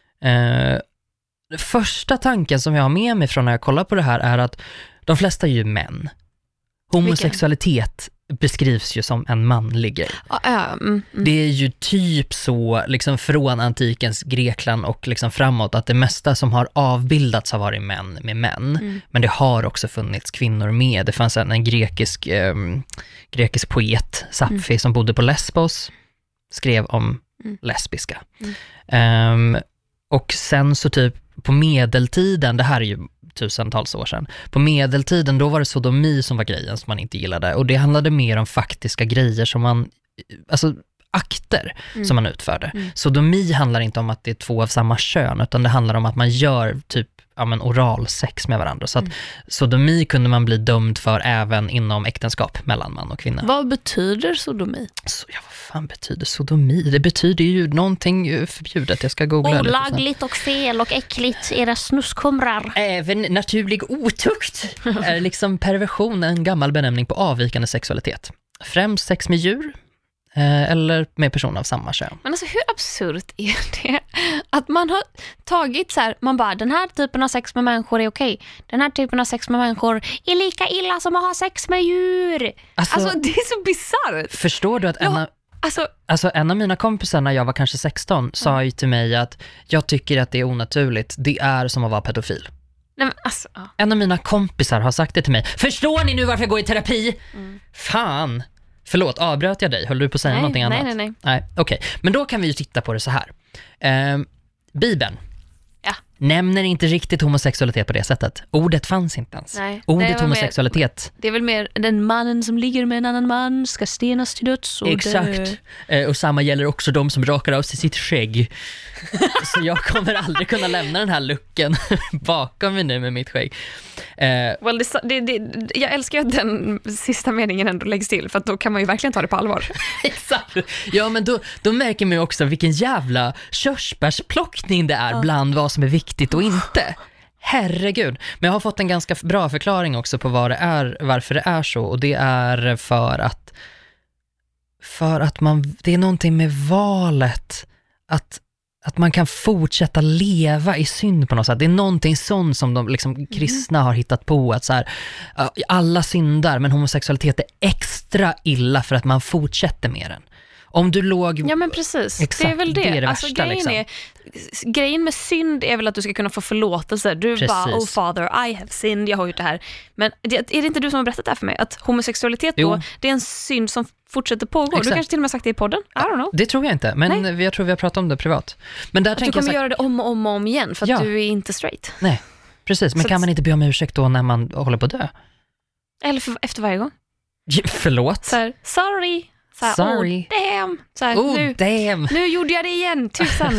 Eh, första tanken som jag har med mig från när jag kollar på det här är att de flesta är ju män. Homosexualitet beskrivs ju som en manlig grej. Uh, mm, mm. Det är ju typ så liksom från antikens Grekland och liksom framåt att det mesta som har avbildats har varit män med män. Mm. Men det har också funnits kvinnor med. Det fanns en, en grekisk, um, grekisk poet, Sapphi, mm. som bodde på Lesbos, skrev om mm. lesbiska. Mm. Um, och sen så typ på medeltiden, det här är ju tusentals år sedan. På medeltiden då var det sodomi som var grejen som man inte gillade, och det handlade mer om faktiska grejer som man, alltså akter mm. som man utförde. Mm. Sodomi handlar inte om att det är två av samma kön, utan det handlar om att man gör typ ja, men oral sex med varandra. Så att mm. sodomi kunde man bli dömd för även inom äktenskap mellan man och kvinna. Vad betyder sodomi? Så, ja, vad fan betyder sodomi? Det betyder ju någonting förbjudet. Jag ska googla. Olagligt och fel och äckligt, era snuskumrar. Även naturlig otukt är liksom perversion, en gammal benämning på avvikande sexualitet. Främst sex med djur, Eh, eller med personer av samma kön. Men alltså hur absurt är det? Att man har tagit så här, man bara, den här typen av sex med människor är okej. Den här typen av sex med människor är lika illa som att ha sex med djur. Alltså, alltså det är så bisarrt. Förstår du att en, av, alltså, alltså en av mina kompisar när jag var kanske sexton mm. sa ju till mig att jag tycker att det är onaturligt. Det är som att vara pedofil. Nej, men alltså, ja. En av mina kompisar har sagt det till mig. Förstår ni nu varför jag går i terapi? Mm. Fan. Förlåt, avbröt jag dig? Höll du på att säga nej, någonting nej, annat? Nej, nej, nej. Okej, okay. Men då kan vi ju titta på det så här. Eh, Bibeln ja. nämner inte riktigt homosexualitet på det sättet. Ordet fanns inte ens. Nej, Ordet homosexualitet. Mer, det är väl mer den mannen som ligger med en annan man ska stenas till döds. Och exakt. Det... Eh, och samma gäller också de som rakar av sig sitt skägg. Så jag kommer aldrig kunna lämna den här lucken bakom mig nu med mitt skägg. Eh, well, det, det, det, jag älskar att den sista meningen ändå läggs till, för att då kan man ju verkligen ta det på allvar. Exakt. Ja, men då, då märker man ju också vilken jävla körsbärsplockning det är ja. bland vad som är viktigt och inte. Herregud. Men jag har fått en ganska bra förklaring också på vad det är, varför det är så, och det är för att för att man, det är någonting med valet att Att man kan fortsätta leva i synd på något sätt. Det är någonting sånt som de liksom, kristna har hittat på. Att så här, alla syndar, men homosexualitet är extra illa för att man fortsätter med den. Om du låg... Ja, men precis. Exakt, det är väl det. det, är det alltså, värsta. Grejen, liksom. är, grejen med synd är väl att du ska kunna få förlåtelse. Du precis. bara, oh father, I have sinned, jag har gjort det här. Men är det inte du som har berättat det här för mig? Att homosexualitet jo. då, det är en synd som fortsätter pågå. Exakt. Du kanske till och med sagt det i podden? I don't know. Det tror jag inte, men Nej. jag tror vi har pratat om det privat. Men där att du kommer jag, göra det om och om och om igen för att ja. du är inte straight. Nej, precis. Men så kan man inte be om ursäkt då när man håller på att dö? Eller för, efter varje gång? Ja, förlåt? Så här, sorry. Så här, sorry. Oh, damn. Så här, oh, nu, damn. Nu gjorde jag det igen, tusan.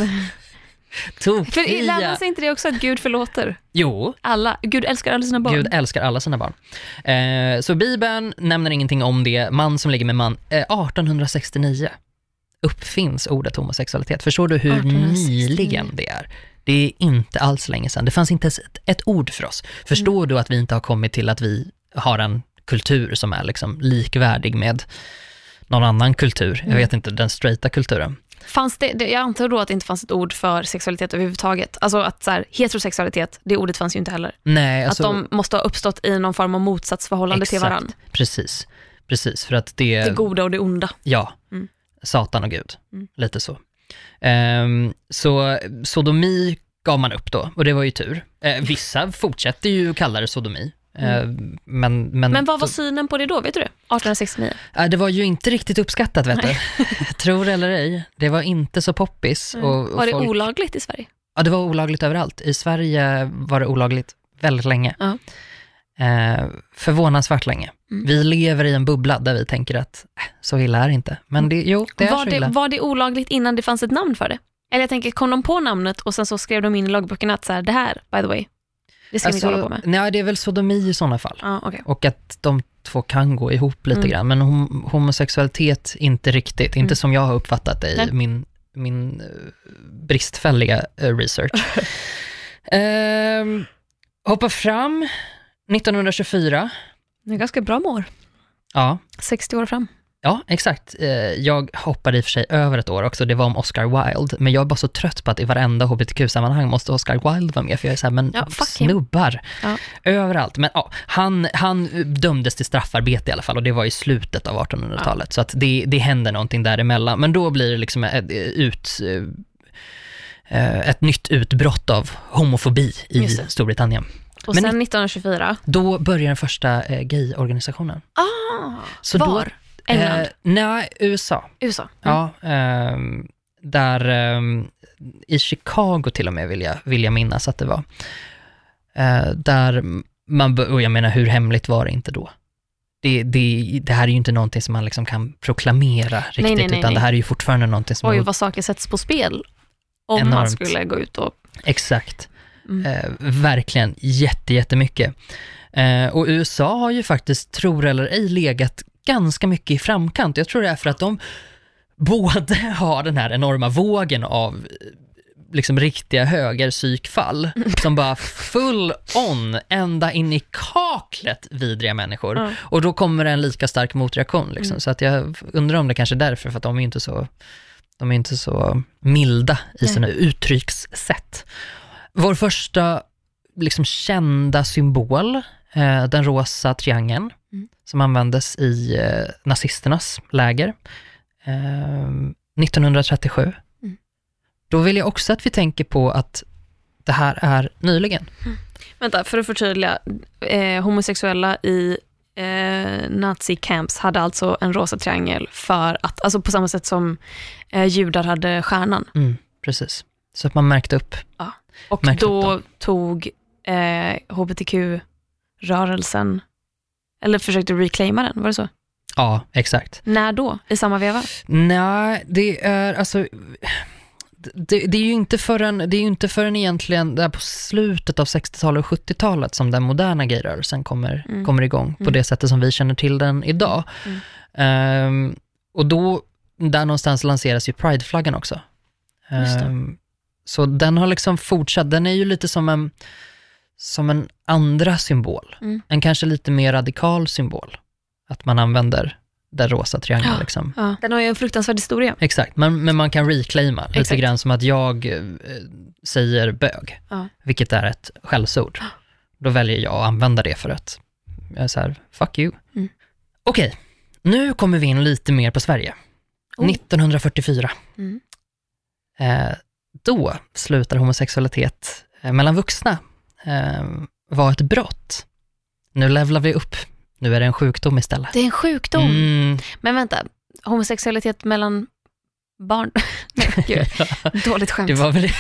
För lärde sig inte det också att Gud förlåter? Jo. Alla. Gud älskar alla sina barn. Gud älskar alla sina barn. Eh, så Bibeln nämner ingenting om det. Man som ligger med man. Eh, arton sextionio uppfinns ordet homosexualitet. Förstår du hur nyligen det är? Det är inte alls länge sedan. Det fanns inte ens ett, ett ord för oss. Förstår mm. du att vi inte har kommit till att vi har en kultur som är liksom likvärdig med någon annan kultur? Mm. Jag vet inte, den straighta kulturen. Fanns det, jag antar då att det inte fanns ett ord för sexualitet överhuvudtaget. Alltså att så här, heterosexualitet, det ordet fanns ju inte heller. Nej, alltså, att de måste ha uppstått i någon form av motsatsförhållande exakt, till varandra. Precis, precis. För att det, det goda och det onda. Ja, mm. Satan och Gud. Mm. Lite så. Um, så sodomi gav man upp då, och det var ju tur. Uh, vissa fortsätter ju kalla det sodomi. Mm. Men, men, men vad var synen på det då, vet du det? arton sextionio? Det var ju inte riktigt uppskattat, vet du. Tror eller ej. Det var inte så poppis. Mm. Och, och var det folk... olagligt i Sverige? Ja, det var olagligt överallt. I Sverige var det olagligt väldigt länge. Uh-huh. Eh, förvånansvärt länge. Mm. Vi lever i en bubbla där vi tänker att äh, så illa är det inte. Men det, jo, det är var så det, illa. Var det olagligt innan det fanns ett namn för det? Eller jag tänker, kom de på namnet och sen så skrev de in i loggböckerna att så här, det här, by the way, det ska alltså, vi inte hålla på med. Nej, det är väl sodomi i sådana fall. Ah, okay. Och att de två kan gå ihop lite mm. grann. Men hom- homosexualitet inte riktigt. Inte mm. som jag har uppfattat det i Nej. min, min uh, bristfälliga uh, research. uh, hoppa fram nittonhundratjugofyra. Det är ganska bra år. Ja. sextio år fram. Ja, exakt. Jag hoppade i och för sig över ett år också. Det var om Oscar Wilde. Men jag är bara så trött på att i varenda H B T Q-sammanhang måste Oscar Wilde vara med. För jag är så här, men ja, snubbar. Ja. Överallt. Men ja, han, han dömdes till straffarbete i alla fall. Och det var i slutet av artonhundratalet. Ja. Så att det, det händer någonting däremellan. Men då blir det liksom ett, ut, ett nytt utbrott av homofobi i Storbritannien. Och men sen nittonhundratjugofyra? Då börjar den första gay-organisationen. Ah, så var? Då, England? Eh, nej, U S A. U S A? Mm. Ja, eh, där eh, i Chicago till och med vill jag, vill jag minnas att det var. Eh, där man, och jag menar, hur hemligt var det inte då? Det, det, det här är ju inte någonting som man liksom kan proklamera riktigt, nej, nej, nej, nej. utan det här är ju fortfarande någonting som... Oj, vad saker sätts på spel om enormt. Man skulle gå ut och... Exakt. Mm. Eh, verkligen jätte, jättemycket. Eh, och U S A har ju faktiskt, tror eller ej, legat ganska mycket i framkant. Jag tror det är för att de både har den här enorma vågen av liksom riktiga högerpsykfall som bara full on ända in i kaklet vidriga människor. Mm. Och då kommer det en lika stark motreaktion. Liksom. Mm. Så att jag undrar om det kanske är därför, för att de är inte så, de är inte så milda i sina mm. uttryckssätt. Vår första liksom kända symbol, eh, den rosa triangeln, mm. som användes i eh, nazisternas läger eh, nittonhundratrettiosju. Mm. Då vill jag också att vi tänker på att det här är nyligen. Mm. Vänta, för att förtydliga, eh, homosexuella i eh, nazi-camps hade alltså en rosa triangel för att, alltså på samma sätt som eh, judar hade stjärnan. Mm, precis. Så att man märkte upp. Ja. Och märkte då upp tog eh, H B T Q-rörelsen, eller försökte reclaima den, var det så? Ja, exakt. När då? I samma veva? Nej, det är alltså det, det är ju inte förrän det är ju inte förrän egentligen där på slutet av sextiotalet och sjuttiotalet som den moderna gayrörelsen kommer mm. kommer igång på mm. det sättet som vi känner till den idag. Mm. Um, och då där någonstans lanseras ju Pride-flaggan också. Um, så den har liksom fortsatt. Den är ju lite som en som en andra symbol. Mm. En kanske lite mer radikal symbol. Att man använder den rosa triangeln. Ja, liksom. Ja. Den har ju en fruktansvärd historia. Exakt, men, men man kan reclaima. Exakt. Lite grann som att jag eh, säger bög. Ja. Vilket är ett skällsord. Då väljer jag att använda det för att jag är så här, fuck you. Mm. Okej, nu kommer vi in lite mer på Sverige. Oh. nittonhundrafyrtiofyra. Mm. Eh, då slutar homosexualitet eh, mellan vuxna eh, var ett brott. Nu levlar vi upp. Nu är det en sjukdom istället. Det är en sjukdom. Mm. Men vänta, homosexualitet mellan barn. Nej, gud. Dåligt skämt. Det var väl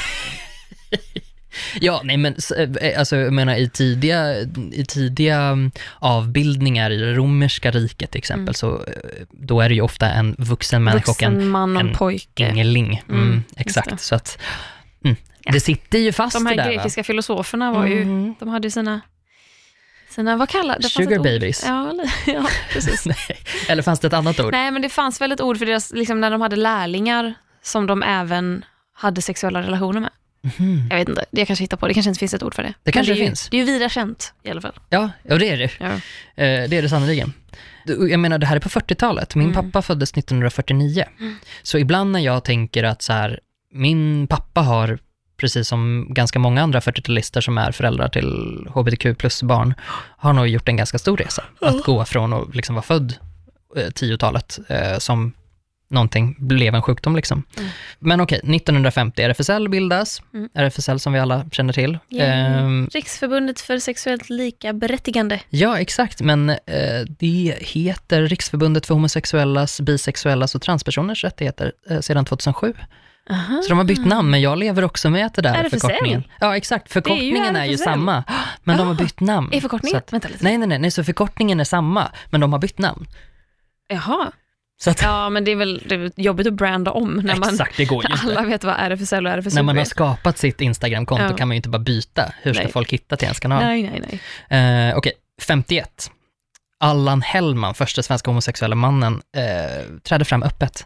Ja, nej men alltså jag menar i tidiga i tidiga avbildningar i det romerska riket till exempel, mm. så då är det ju ofta en vuxen människa vuxen och en, man och en pojke. Yngeling. Mm, mm, exakt. Så att mm, ja. Det sitter ju fast de här det där, grekiska va? Filosoferna var ju mm. de hade sina sina vad kallar det? Sugar babies. Ja, ja, precis. Nej. Eller fanns det ett annat ord? Nej, men det fanns väl ett ord för deras, liksom när de hade lärlingar som de även hade sexuella relationer med. Mm. Jag vet inte, jag kanske hittar på det. kanske inte finns ett ord för det. Det kanske det det finns. Ju, det är ju vida känt i alla fall. Ja, och det är det. Ja. Det är det sannoliken. Jag menar, det här är på fyrtiotalet. Min mm. pappa föddes nittonhundrafyrtionio. Mm. Så ibland när jag tänker att så här, min pappa har, precis som ganska många andra fyrtiotalister som är föräldrar till H B T Q plus barn, har nog gjort en ganska stor resa. Mm. Att gå från att liksom vara född eh, tiotalet eh, som någonting blev en sjukdom liksom. Mm. Men okej, nittonhundrafemtio R F S L bildas. Mm. R F S L som vi alla känner till. Yeah. Eh, Riksförbundet för sexuellt lika berättigande. Ja, exakt. Men eh, det heter Riksförbundet för homosexuellas, bisexuellas och transpersoners rättigheter eh, sedan tjugohundrasju. Aha. Så de har bytt namn, men jag lever också med det där R F S L? Förkortningen. Ja, exakt. Förkortningen är ju, är ju samma, men ah, de har bytt namn. Är förkortningen? Att, Vänta lite. Nej, nej, nej, nej, så förkortningen är samma, men de har bytt namn. Jaha. Så att, ja, men det är väl det är jobbigt att branda om när man exakt, det går ju inte. Alla vet vad R F S L och R F S U är. När man har skapat sitt Instagram-konto ja. Kan man ju inte bara byta. Hur ska nej. Folk hitta till ens kanal? Nej, nej, nej. Eh, Okej, okay. femtioett. Allan Hellman, första svenska homosexuella mannen, eh, trädde fram öppet.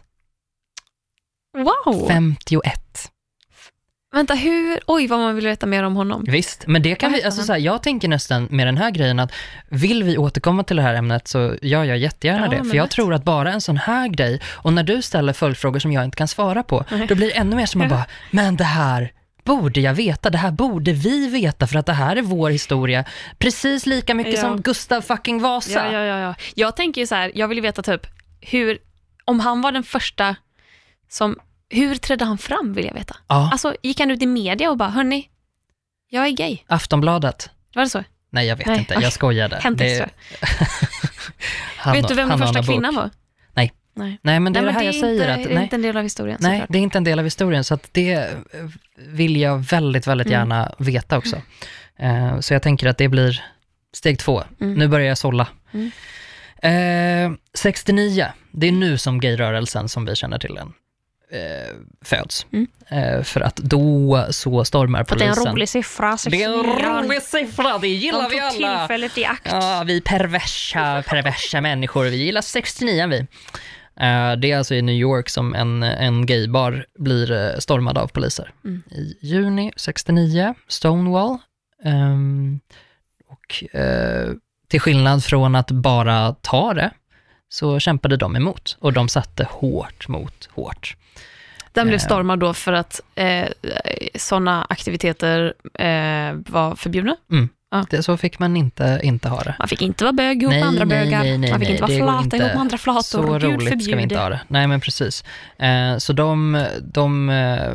Wow! femtioett. Vänta, hur? Oj, vad man vill veta mer om honom. Visst, men det kan vad vi, alltså så här, jag tänker nästan med den här grejen att vill vi återkomma till det här ämnet så gör jag jättegärna ja, det. För jag vet. tror att bara en sån här grej, och när du ställer följdfrågor som jag inte kan svara på, nej. Då blir det ännu mer som man bara, men det här borde jag veta, det här borde vi veta för att det här är vår historia. Precis lika mycket ja. Som Gustav fucking Vasa. Ja, ja, ja, ja. Jag tänker ju så här, jag vill veta typ hur, om han var den första som, hur trädde han fram vill jag veta. Ja. Alltså gick han ut i media och bara, hörni, jag är gay. Aftonbladet. Var det så? Nej, jag vet Nej. inte, jag skojade. Hänt det... han, vet du vem den första kvinnan var? Nej. Nej. Nej, men det nej, är det här det jag säger. Inte, att, det är nej, inte en del av historien. Nej, såklart. Det är inte en del av historien. Så att det vill jag väldigt, väldigt mm. gärna veta också. Uh, så jag tänker att det blir steg två. Mm. Nu börjar jag sålla. Mm. Uh, sextionio, det är nu som gayrörelsen som vi känner till den uh, föds. Mm. Uh, för att då så stormar polisen. För det är en rolig siffra. Det är en rolig siffra, det gillar vi alla. Tillfället i akt. Ja, vi perversa, perversa människor. Vi gillar sextionio vi. Uh, det är alltså i New York som en, en gaybar blir stormad av poliser. Mm. I juni sextionio, Stonewall. Um, och uh, till skillnad från att bara ta det så kämpade de emot. Och de satte hårt mot hårt. Den blev stormad då för att eh, sådana aktiviteter eh, var förbjudna? Mm. Ja. Det, så fick man inte, inte ha det. Man fick inte vara bög ihop nej, med andra nej, bögar. Nej, nej, man fick nej, inte vara flata inte. ihop med andra flator. Så Gud roligt förbjuder. Ska vi inte ha det. Nej, men precis. Eh, så de, de,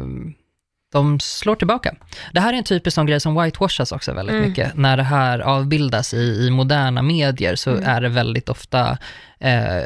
de slår tillbaka. Det här är en typisk sån grej som whitewashas också väldigt mm. mycket. När det här avbildas i, i moderna medier så mm. är det väldigt ofta eh,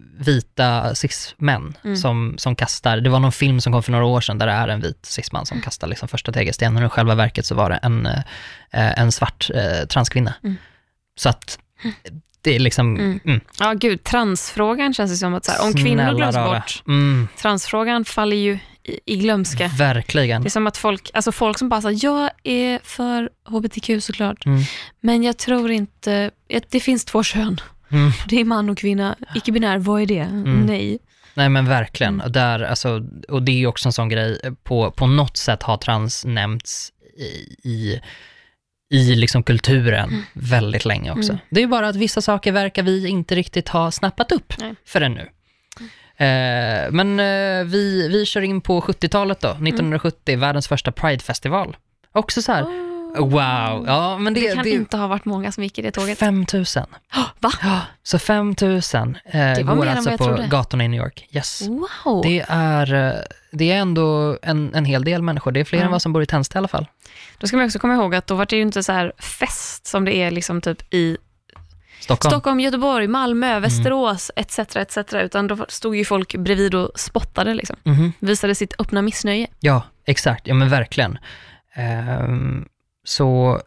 vita cis-män mm. som, som kastar. Det var någon film som kom för några år sedan där det är en vit cis-man som kastar liksom första tegelstenen, och i själva verket så var det en, eh, en svart eh, transkvinna. Mm. Så att det är liksom... Mm. Mm. Ja, gud, transfrågan känns det som att så här, om kvinnor glöms bort, mm. transfrågan faller ju i, i glömska. Verkligen. Det är som att folk, alltså folk som bara säger, jag är för H B T Q såklart, mm. men jag tror inte, det finns två kön. Mm. Det är man och kvinna, icke-binär, vad är det? Mm. Nej. Nej, men verkligen. Mm. Där, alltså, och det är också en sån grej, på, på något sätt har trans nämnts i... i i liksom kulturen mm. väldigt länge också. Mm. Det är bara att vissa saker verkar vi inte riktigt ha snappat upp Nej. förrän nu. Mm. Eh, men eh, vi, vi kör in på sjuttiotalet då, nittonhundrasjuttio, mm. världens första Pride-festival. Också så här, oh. wow. Ja, men det, det kan det, inte ha varit många som gick i det tåget. fem tusen. Oh, va? Ja, så fem tusen eh, går alltså på trodde. gatorna i New York. Yes. Wow. Det är, det är ändå en, en hel del människor. Det är fler mm. än vad som bor i Tensta i alla fall. Då ska man också komma ihåg att då var det ju inte så här fest som det är liksom typ i Stockholm, Stockholm Göteborg, Malmö, Västerås mm. etc, et cetera. Utan då stod ju folk bredvid och spottade liksom. Mm. Visade sitt öppna missnöje. Ja, exakt. Ja, men verkligen. Um, så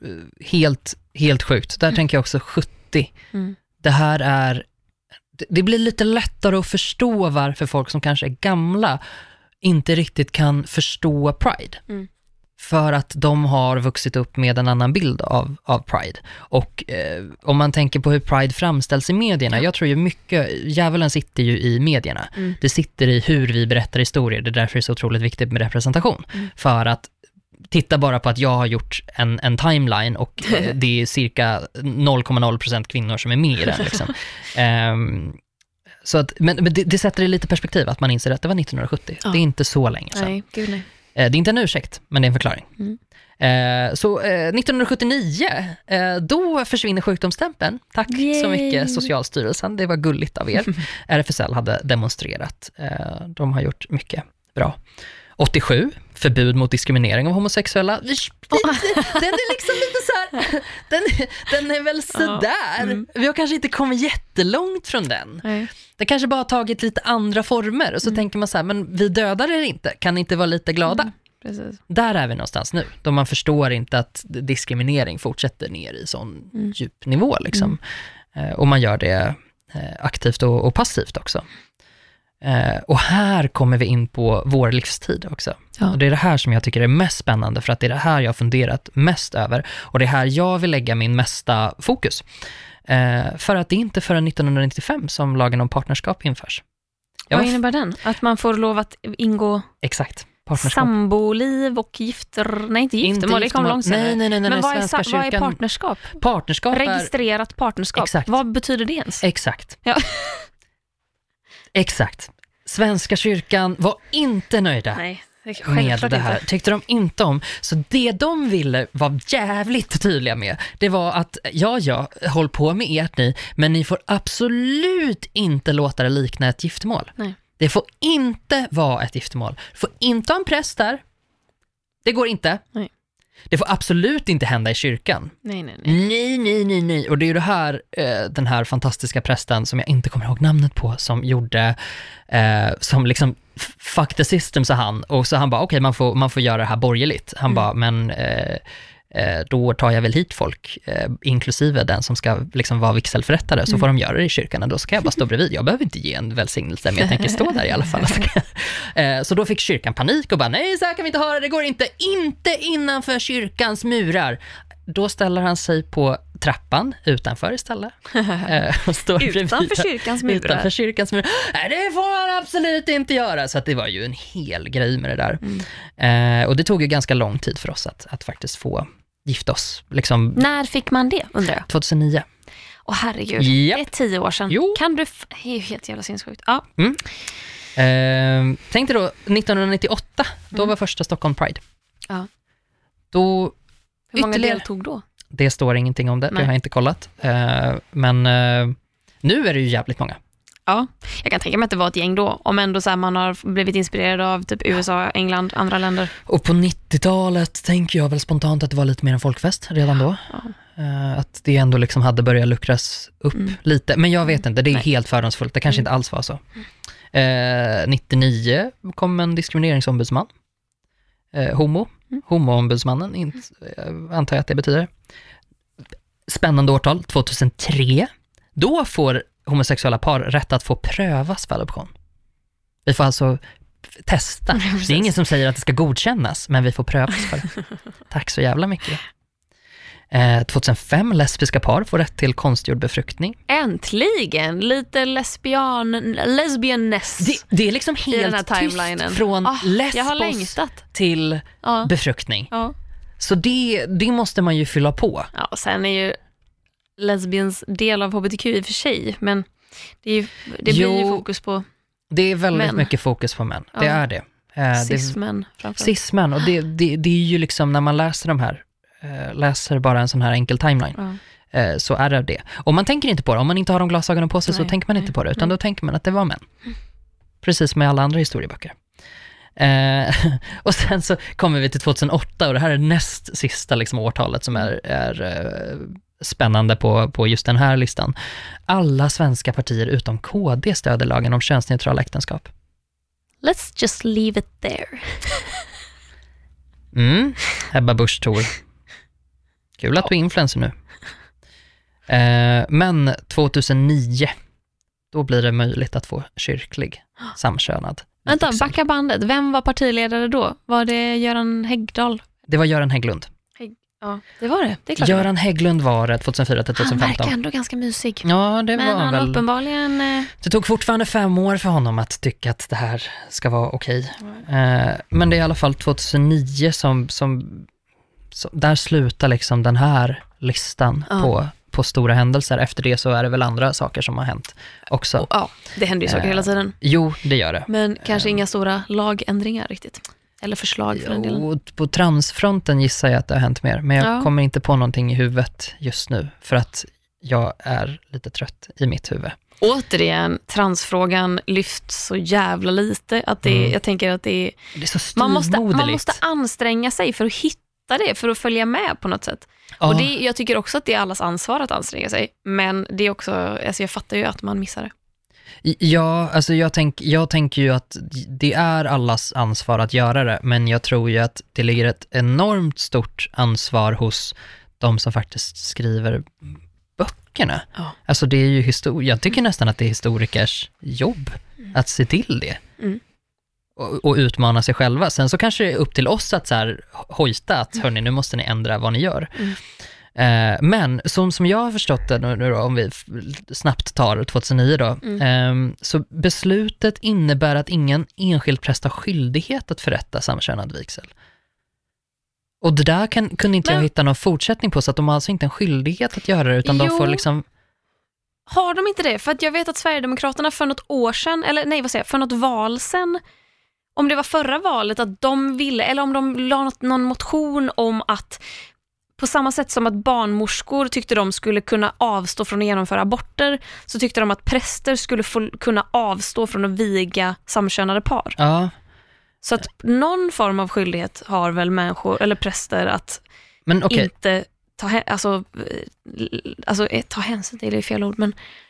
helt, helt sjukt. Där mm. tänker jag också sjuttio. Mm. Det här är... Det blir lite lättare att förstå varför folk som kanske är gamla inte riktigt kan förstå Pride. Mm. För att de har vuxit upp med en annan bild av, av Pride. Och eh, om man tänker på hur Pride framställs i medierna, jag tror ju mycket, djävulen sitter ju i medierna. Mm. Det sitter i hur vi berättar historier, det är därför det är så otroligt viktigt med representation. Mm. För att titta bara på att jag har gjort en, en timeline och eh, det är cirka noll komma noll procent kvinnor som är med i den. Liksom. um, så att, men men det, det sätter det lite perspektiv att man inser att det var nittonhundrasjuttio. Ja. Det är inte så länge sedan. Nej, gud nej. Det är inte en ursäkt, men det är en förklaring. Mm. Eh, så eh, nittonhundrasjuttionio, eh, då försvinner sjukdomsstämpeln. Tack Yay. så mycket Socialstyrelsen, det var gulligt av er. R F S L hade demonstrerat. Eh, de har gjort mycket bra. åttiosju, förbud mot diskriminering av homosexuella. Den är liksom lite så här, den, den är väl sådär. Mm. Vi har kanske inte kommit jättelångt från den. Nej. Det kanske bara har tagit lite andra former. Och så mm. tänker man så här, men vi dödar det inte. Kan inte vara lite glada? Mm. Precis. Där är vi någonstans nu. Då man förstår inte att diskriminering fortsätter ner i sån mm. djup nivå. Liksom. Mm. Och man gör det aktivt och, och passivt också. Uh, och här kommer vi in på vår livstid också. Ja. Och det är det här som jag tycker är mest spännande, för att det är det här jag har funderat mest över. Och det är här jag vill lägga min mesta fokus. Uh, för att det är inte förrän nittonhundranittiofem som lagen om partnerskap införs. Jag Vad innebär den? Att man får lov att ingå... Exakt. Samboliv och gifter... Nej, inte giftermål, det kom långt nej, nej, nej, nej, Men vad är, kyrkan... vad är partnerskap? Partnerskap Registrerat är... partnerskap. Exakt. Vad betyder det ens? Exakt. Ja. Exakt. Svenska kyrkan var inte nöjda Nej, det med det här. Inte. Tyckte de inte om. Så det de ville vara jävligt tydliga med, det var att ja, ja, håll på med ert ni, men ni får absolut inte låta det likna ett giftermål. Nej. Det får inte vara ett giftermål. Det får inte ha en präst där. Det går inte. Nej. Det får absolut inte hända i kyrkan. Nej, nej, nej. Nej, nej, nej, nej. Och det är ju det här, eh, den här fantastiska prästen som jag inte kommer ihåg namnet på, som gjorde, eh, som liksom fuck the system, sa han. Och så han bara, okej, okay, man, får, man får göra det här borgerligt. Han mm. bara, men eh, eh, då tar jag väl hit folk, eh, inklusive den som ska liksom vara vigselförrättare, så mm. får de göra det i kyrkan, och då ska jag bara stå bredvid. Jag behöver inte ge en välsignelse, men jag tänker stå där i alla fall. eh, så då fick kyrkan panik och bara, nej, så här kan vi inte ha det, det går inte, inte innanför kyrkans murar. Då ställer han sig på trappan utanför istället. eh, och står utanför kyrkans murar. Utanför kyrkans murar. Nej, det får man absolut inte göra. Så att det var ju en hel grej med det där. Mm. Eh, och det tog ju ganska lång tid för oss att, att faktiskt få gifta oss. Liksom, när fick man det, undrar jag? tjugohundraniio. Åh herregud, yep. det är tio år sedan. Jo. Kan du... F- det är ju helt jävla sinnessjukt. Ja. Mm. Eh, tänk dig då, nittonhundranittioåtta, då mm. var första Stockholm Pride. Ja. Då, hur många deltog då? Det står ingenting om det, Nej. det har jag inte kollat. Eh, men eh, nu är det ju jävligt många. Ja, jag kan tänka mig att det var ett gäng då. Om ändå så här man har blivit inspirerad av typ U S A, England, andra länder. Och på nittiotalet tänker jag väl spontant att det var lite mer en folkfest redan då. Ja. Uh, att det ändå liksom hade börjat luckras upp mm. lite. Men jag vet inte, det är Nej. helt fördomsfullt. Det kanske mm. inte alls var så. Uh, nittionio kom en diskrimineringsombudsman. Uh, homo. Mm. Homoombudsmannen, inte, uh, antar jag att det betyder. Spännande årtal, tjugohundratre. Då får homosexuella par rätt att få prövas för adoption. Vi får alltså testa. Ja, det är ingen som säger att det ska godkännas, men vi får prövas för det. Tack så jävla mycket. Eh, tjugohundrafem, lesbiska par får rätt till konstgjord befruktning. Äntligen! Lite lesbian, lesbianness. Det, det är liksom helt tyst från oh, lesbos till ja. befruktning. Ja. Så det, det måste man ju fylla på. Ja, och sen är ju lesbians del av H B T Q i och för sig, men det, är ju, det blir jo, ju fokus på det är väldigt män. mycket fokus på män. Det ja. är det. Eh, Cis-män framförallt. Cis-män, och det, det, det är ju liksom när man läser de här eh, läser bara en sån här enkel timeline ja. eh, så är det det. Och man tänker inte på det. Om man inte har de glasögonen på sig nej, så tänker man nej, inte på det, utan nej. då tänker man att det var män. Precis med alla andra historieböcker. Eh, och sen så kommer vi till tjugohundraåtta, och det här är näst sista liksom, årtalet som är, är eh, spännande på, på just den här listan. Alla svenska partier utom K D stöder lagen om könsneutrala äktenskap. Let's just leave it there. mm, Ebba Busch Thor. Kul att du är influencer nu. Eh, men tjugohundranio, då blir det möjligt att få kyrklig samkönad. Vänta, backa bandet. Vem var partiledare då? Var det Göran Häggdahl? Det var Göran Hägglund. Hägg... Ja, det var det. Det är klart. Göran Hägglund var det tjugohundrafyra till tjugohundrafemton. Han verkar ändå ganska mysig. Ja, det Men var han väl... uppenbarligen... Eh... Det tog fortfarande fem år för honom att tycka att det här ska vara okej. Mm. Eh, men det är i alla fall tjugohundranio som, som, som där slutar liksom den här listan mm. på, på stora händelser. Efter det så är det väl andra saker som har hänt också. Oh, ja, det händer ju saker eh, hela tiden. Jo, det gör det. Men kanske eh. inga stora lagändringar riktigt. Eller förslag för den delen. Jo, på transfronten gissar jag att det har hänt mer. Men jag ja. kommer inte på någonting i huvudet just nu. För att jag är lite trött i mitt huvud. Återigen, transfrågan lyfts så jävla lite. Att det, mm. Jag tänker att det är... Det är så man måste, man måste anstränga sig för att hitta det. För att följa med på något sätt. Ja. Och det, jag tycker också att det är allas ansvar att anstränga sig. Men det är också... Alltså jag fattar ju att man missar det. Ja, alltså jag, tänk, jag tänker ju att det är allas ansvar att göra det, men jag tror ju att det ligger ett enormt stort ansvar hos de som faktiskt skriver böckerna. Ja. Alltså det är ju histori- jag tycker nästan att det är historikers jobb mm. att se till det. Mm. Och, och utmana sig själva. Sen så kanske det är upp till oss att så här hojta att hörni, nu måste ni ändra vad ni gör. Mm. Eh, men som, som jag har förstått det nu, nu då, om vi f- snabbt tar tjugohundranio då, mm. eh, så beslutet innebär att ingen enskild präst har skyldighet att förrätta samkönad vigsel. Och det där kan, kunde inte men, jag hitta någon fortsättning på, så att de har alltså inte en skyldighet att göra det, utan jo, de får liksom... Har de inte det? För att jag vet att Sverigedemokraterna för något år sedan, eller nej vad säger jag, för något val sedan, om det var förra valet, att de ville, eller om de la något, någon motion om att på samma sätt som att barnmorskor tyckte de skulle kunna avstå från att genomföra aborter, så tyckte de att präster skulle få kunna avstå från att viga samkönade par. Ja. Så att någon form av skyldighet har väl människor eller präster att men, okay. inte ta, alltså, alltså, ta hänsyn till, det är fel ord, men...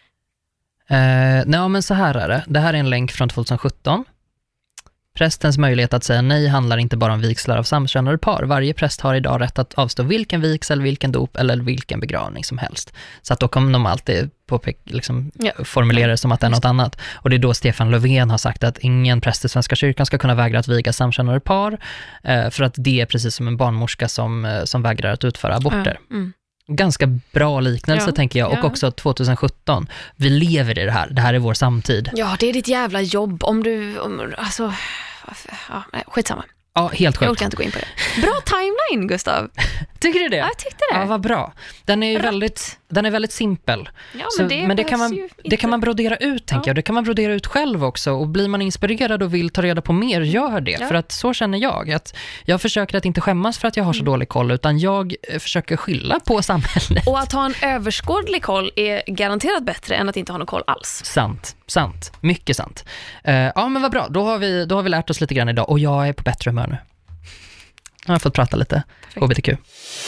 Uh, nej, men så här är det. Det här är en länk från tjugosjutton. Prästens möjlighet att säga nej handlar inte bara om vigslar av samkönade par. Varje präst har idag rätt att avstå vilken vigsel, vilken dop eller vilken begravning som helst. Så att då kommer de alltid på, liksom, ja. formulera det som att det är något annat. Och det är då Stefan Löfven har sagt att ingen präst i Svenska kyrkan ska kunna vägra att viga samkönade par. Eh, för att det är precis som en barnmorska som, som vägrar att utföra aborter. Mm. Mm. Ganska bra liknelse, ja, tänker jag. Och ja. också tjugohundrasjutton. Vi lever i det här. Det här är vår samtid. Ja, det är ditt jävla jobb. Om du... Om, alltså... Ja, skitsamma. Ja, helt sjukt. Jag orkar inte gå in på det. Bra timeline, Gustav. Tycker du det? Ja, jag tyckte det. Ja, vad bra. Den är ju väldigt, den är väldigt simpel. Ja, men, så, det, men det kan man det kan man brodera ut, tänker ja. jag. Det kan man brodera ut själv också. Och blir man inspirerad och vill ta reda på mer, gör det. Ja. För att så känner jag. Att jag försöker att inte skämmas för att jag har så mm. dålig koll, utan jag försöker skylla på samhället. Och att ha en överskådlig koll är garanterat bättre än att inte ha någon koll alls. Sant, sant. Mycket sant. Uh, ja, men vad bra. Då har, vi, då har vi lärt oss lite grann idag. Och jag är på bättre humör nu. Jag har fått prata lite H B T Q.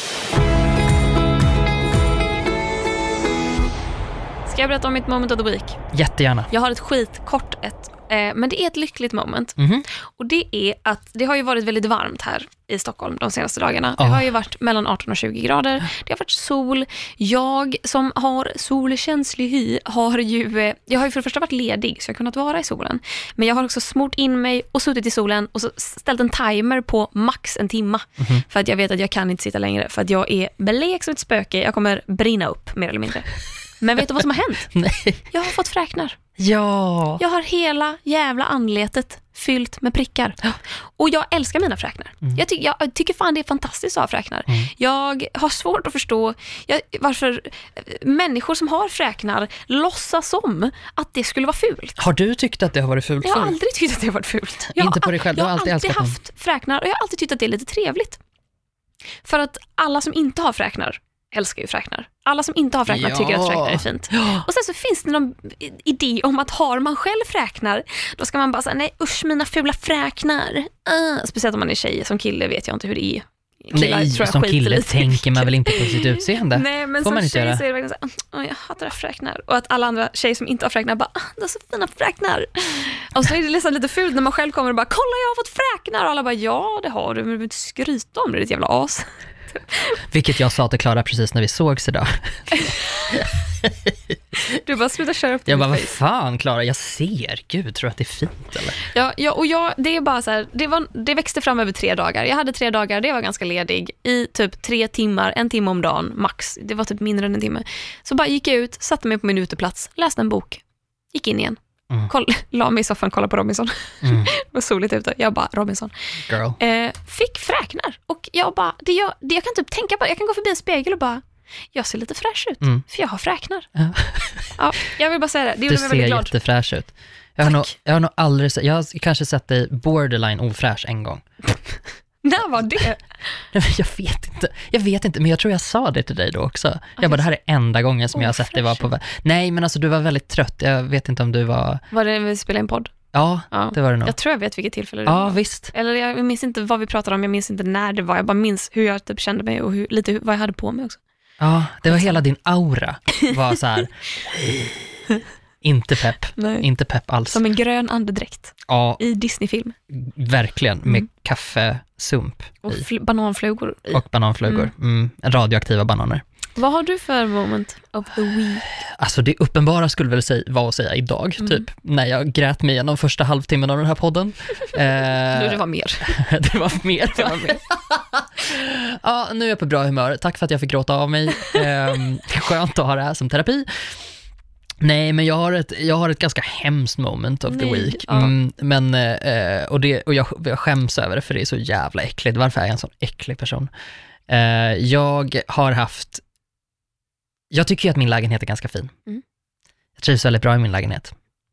Ska jag berätta om mitt moment of the week? Jättegärna. Jag har ett skitkort ett, eh, men det är ett lyckligt moment. Mm-hmm. Och det är att det har ju varit väldigt varmt här i Stockholm de senaste dagarna. Oh. Det har ju varit mellan arton och tjugo grader. Det har varit sol. Jag som har solkänslig hy har ju, eh, jag har ju för det första varit ledig så jag har kunnat vara i solen. Men jag har också smort in mig och suttit i solen och så ställt en timer på max en timma. Mm-hmm. För att jag vet att jag kan inte sitta längre för att jag är blek som ett spöke. Jag kommer brinna upp mer eller mindre. Men vet du vad som har hänt? Nej. Jag har fått fräknar. Ja. Jag har hela jävla anletet fyllt med prickar. Och jag älskar mina fräknar. Mm. Jag, ty- jag tycker fan det är fantastiskt att ha fräknar. Mm. Jag har svårt att förstå jag, varför människor som har fräknar låtsas som att det skulle vara fult. Har du tyckt att det har varit fult? Jag har för? aldrig tyckt att det har varit fult. Jag Inte på dig själv, jag har alltid, alltid haft dem. fräknar och jag har alltid tyckt att det är lite trevligt. För att alla som inte har fräknar älskar ju fräknar. Alla som inte har fräknar ja. tycker att fräknar är fint. Ja. Och sen så finns det någon idé om att har man själv fräknar, då ska man bara säga nej usch mina fula fräknar. Uh, speciellt om man är tjej, som kille vet jag inte hur det är. Killar, nej, tror jag som kille tänker man väl inte på sitt utseende. Nej, men får som tjej så är det verkligen så här, jag hatar fräknar. Och att alla andra tjejer som inte har fräknar bara, det är så fina fräknar. Och så är det nästan lite fult när man själv kommer och bara, kolla jag har fått fräknar. Och alla bara, ja det har du, men du behöver inte skryta om det, ditt jävla as. Vilket jag sa till Klara precis när vi sågs idag. Du bara sluta köra upp jag bara, vad fan Klara, jag ser, gud, tror att det är fint eller? Ja, ja och jag, det är bara så här, det, var, det växte fram över tre dagar. Jag hade tre dagar, det var ganska ledig i typ tre timmar, en timme om dagen max. Det var typ mindre än en timme. Så bara gick jag ut, satte mig på min uteplats, läste en bok, gick in igen. Mm. Koll, la mig i soffan, kolla på Robinson. Mm. Det var soligt ute. Jag bara, Robinson. Girl. Eh, fick fräknar. Och jag bara, det jag, det jag kan typ tänka på, jag kan gå förbi en spegel och bara, jag ser lite fräsch ut. Mm. För jag har fräknar. Ja. Ja, jag vill bara säga det. Det du ser jättefräsch ut. Jag har, nog, jag har nog aldrig sett, jag har kanske sett dig borderline ofräsch en gång. När var det? Jag vet inte. Jag vet inte, men jag tror jag sa det till dig då också. Jag bara, det här är enda gången som oh, jag har sett dig vara på... Nej, men alltså du var väldigt trött. Jag vet inte om du var... Var det när vi spelade en podd? Ja, ja, det var det nog. Jag tror jag vet vilket tillfälle det ja, var. Ja, visst. Eller jag minns inte vad vi pratade om, jag minns inte när det var. Jag bara minns hur jag typ kände mig och hur, lite vad jag hade på mig också. Ja, det var hela din aura. Var så här... Inte pepp. Nej. Inte pepp alls. Som en grön andedräkt. Ja. I Disney-film. Verkligen, med mm. kaffesump. Och fl- bananflugor. I. Och bananflugor. Mm. Mm. Radioaktiva bananer. Vad har du för moment of the week? Alltså det uppenbara skulle väl säga, vara att säga idag, mm. typ. När jag grät mig igenom första halvtimmen av den här podden. eh, nu det var mer. det var mer. Det var mer. Ja, nu är jag på bra humör. Tack för att jag fick gråta av mig. Eh, skönt att ha det här som terapi. Nej, men jag har ett, jag har ett ganska hemskt moment of Nej, the week. Ja. Mm, men, eh, och det, och jag, jag skäms över det för det är så jävla äckligt. Varför är jag en sån äcklig person? Eh, jag har haft... Jag tycker ju att min lägenhet är ganska fin. Mm. Jag trivs väldigt bra i min lägenhet.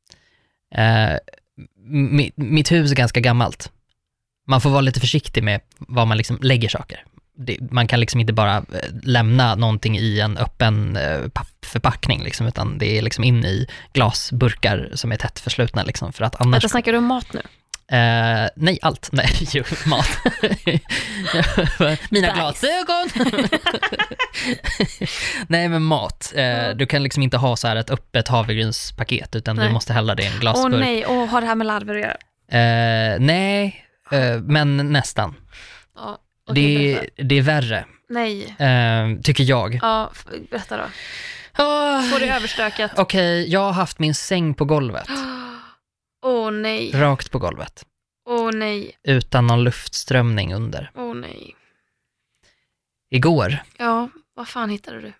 Eh, mitt, mitt hus är ganska gammalt. Man får vara lite försiktig med var man liksom lägger saker. Det, man kan liksom inte bara lämna någonting i en öppen eh, pappförpackning liksom, utan det är liksom in i glasburkar som är tätt förslutna liksom, för att annars... Vänta, snackar du om mat nu? Eh, nej, allt. Nej, jo, mat. Mina nice. Glasögon. Nej, men mat. Eh, mm. Du kan liksom inte ha så här ett öppet havregrynspaket, utan nej. Du måste hälla det i en glasburk. Åh nej, och har det här med larver att göra? Eh, nej, eh, men nästan. Ja. Det är, det är värre. Nej. Eh, tycker jag. Ja, berätta då. Oh, Får det överstökat? Okej, okay, jag har haft min säng på golvet. Åh oh, nej. Rakt på golvet. Åh oh, nej. Utan någon luftströmning under. Åh oh, nej. Igår. Ja. Vad fan hittade du?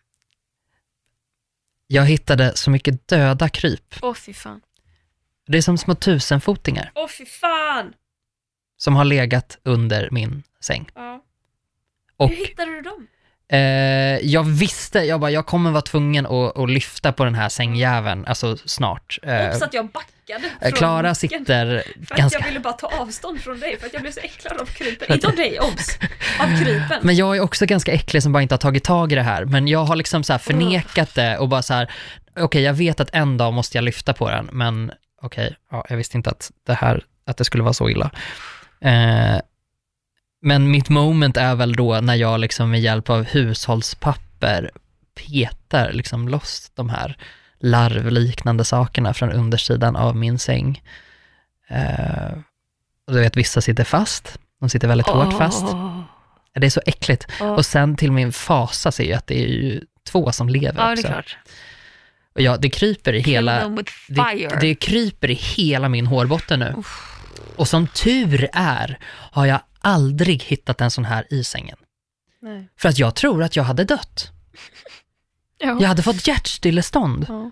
Jag hittade så mycket döda kryp. Åh, fy fan. Det är som små tusenfotingar. Åh, fy fan! Som har legat under min säng. Ja. Och, hur hittade du dem? Eh, jag visste, jag bara, jag kommer vara tvungen att, att lyfta på den här sängjäveln, alltså snart. Eh, Också att jag backade från Klara micken. sitter För ganska... att jag ville bara ta avstånd från dig, för att jag blev så äcklad av krypen. Inte av dig, obs. Av krypen. Men jag är också ganska äcklig som bara inte har tagit tag i det här. Men jag har liksom så här förnekat det och bara så här, okej, okay, jag vet att en dag måste jag lyfta på den, men okej, okay, ja, jag visste inte att det här, att det skulle vara så illa. Eh, men mitt moment är väl då när jag liksom med hjälp av hushållspapper petar liksom loss de här larvliknande sakerna från undersidan av min säng. Eh, och du vet, vissa sitter fast. De sitter väldigt oh. hårt fast. Det är så äckligt. Oh. Och sen till min fasa ser jag att det är ju två som lever ja, också. Det är klart. Och ja, det kryper i hela det, det kryper i hela min hårbotten nu. Uff. Och som tur är har jag aldrig hittat en sån här i sängen. Nej. För att jag tror att jag hade dött. Ja. Jag hade fått hjärtstillestånd. Ja.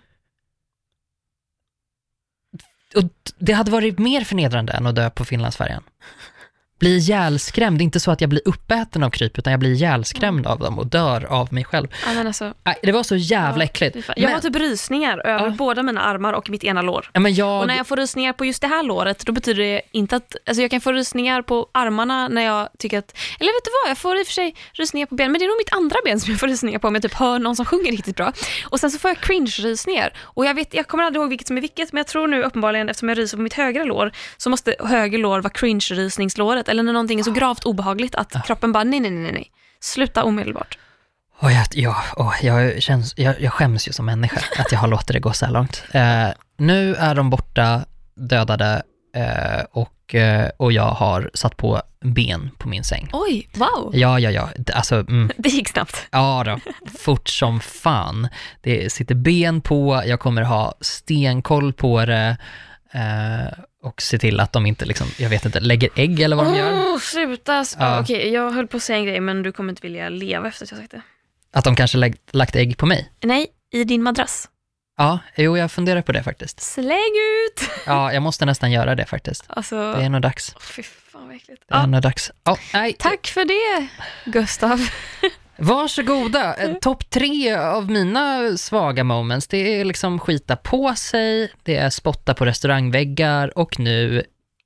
Och det hade varit mer förnedrande än att dö på Finlandsfärjan. Bli ihjälskrämd. Det är inte så att jag blir uppäten av kryp, utan jag blir ihjälskrämd mm. av dem och dör av mig själv. Ja, men alltså, det var så jävla ja, äckligt. Jag men, har typ rysningar över ja. båda mina armar och mitt ena lår. Ja, men jag... Och när jag får rysningar på just det här låret, då betyder det inte att... Alltså jag kan få rysningar på armarna när jag tycker att... Eller vet du vad, jag får i och för sig rysningar på ben. Men det är nog mitt andra ben som jag får rysningar på om jag typ hör någon som sjunger riktigt bra. Och sen så får jag cringe-rysningar. Och jag vet, jag kommer aldrig ihåg vilket som är vilket, men jag tror nu uppenbarligen, eftersom jag ryser på mitt högra lår, så måste höger lår vara cringe-rysningslåret. Eller när någonting är så gravt obehagligt att ja. kroppen bara, nej, nej, nej, nej. Sluta omedelbart. Och jag, ja, och jag, känns, jag, jag skäms ju som människa att jag har låtit det gå så här långt. Eh, nu är de borta, dödade, eh, och, eh, och jag har satt på ben på min säng. Oj, wow. Ja, ja, ja. Alltså, mm. Det gick snabbt. Ja då, fort som fan. Det sitter ben på, jag kommer ha stenkoll på det. Eh, och se till att de inte liksom, jag vet inte, lägger ägg eller vad de gör. Åh, sluta. Ja. Okej, okay, jag höll på att säga en grej, men du kommer inte vilja leva efter att jag sagt det. Att de kanske lägg, lagt ägg på mig? Nej, i din madrass. Ja, jo, jag funderar på det faktiskt. Släng ut! Ja, jag måste nästan göra det faktiskt. Alltså, det är nog dags. Oh, fy fan, vad äckligt. Det är ja. nog dags. Oh, nej. Tack för det, Gustav. Varsågoda. Topp tre av mina svaga moments, det är liksom skita på sig, det är spotta på restaurangväggar och nu...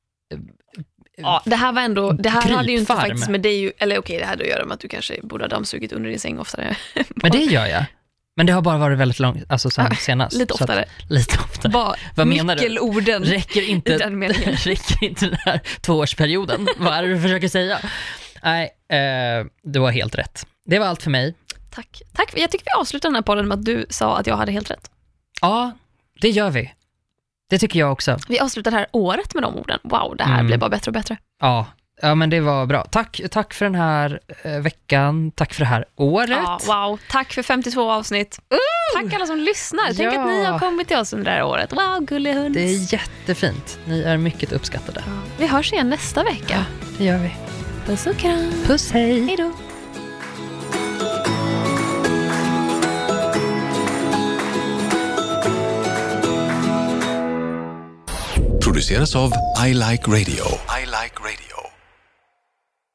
Ja, det här var ändå, det här hade ju inte faktiskt med dig, eller okej, det hade att göra med att du kanske borde ha dammsugit under din säng oftare. Men det gör jag. Men det har bara varit väldigt långt, alltså sen ja, senast. Lite oftare. Att, lite oftare. Bara vad menar du? Orden räcker inte, räcker inte den här tvåårsperioden. Vad är det du försöker säga? Nej, eh, du har helt rätt. Det var allt för mig. Tack. Tack. Jag tycker vi avslutar den här podden med att du sa att jag hade helt rätt. Ja, det gör vi. Det tycker jag också. Vi avslutar det här året med de orden. Wow, det här mm. blir bara bättre och bättre. Ja, ja, men det var bra. Tack, tack för den här eh, veckan. Tack för det här året. Ja, wow, tack för femtiotvå avsnitt. Uh! Tack alla som lyssnar. Tänk ja. att ni har kommit till oss under det här året. Wow, gullehund. Det är jättefint. Ni är mycket uppskattade. Ja. Vi hörs igen nästa vecka. Ja, det gör vi. Puss och kram. Puss, hej. Hej då. Produceras av I Like Radio. I Like Radio.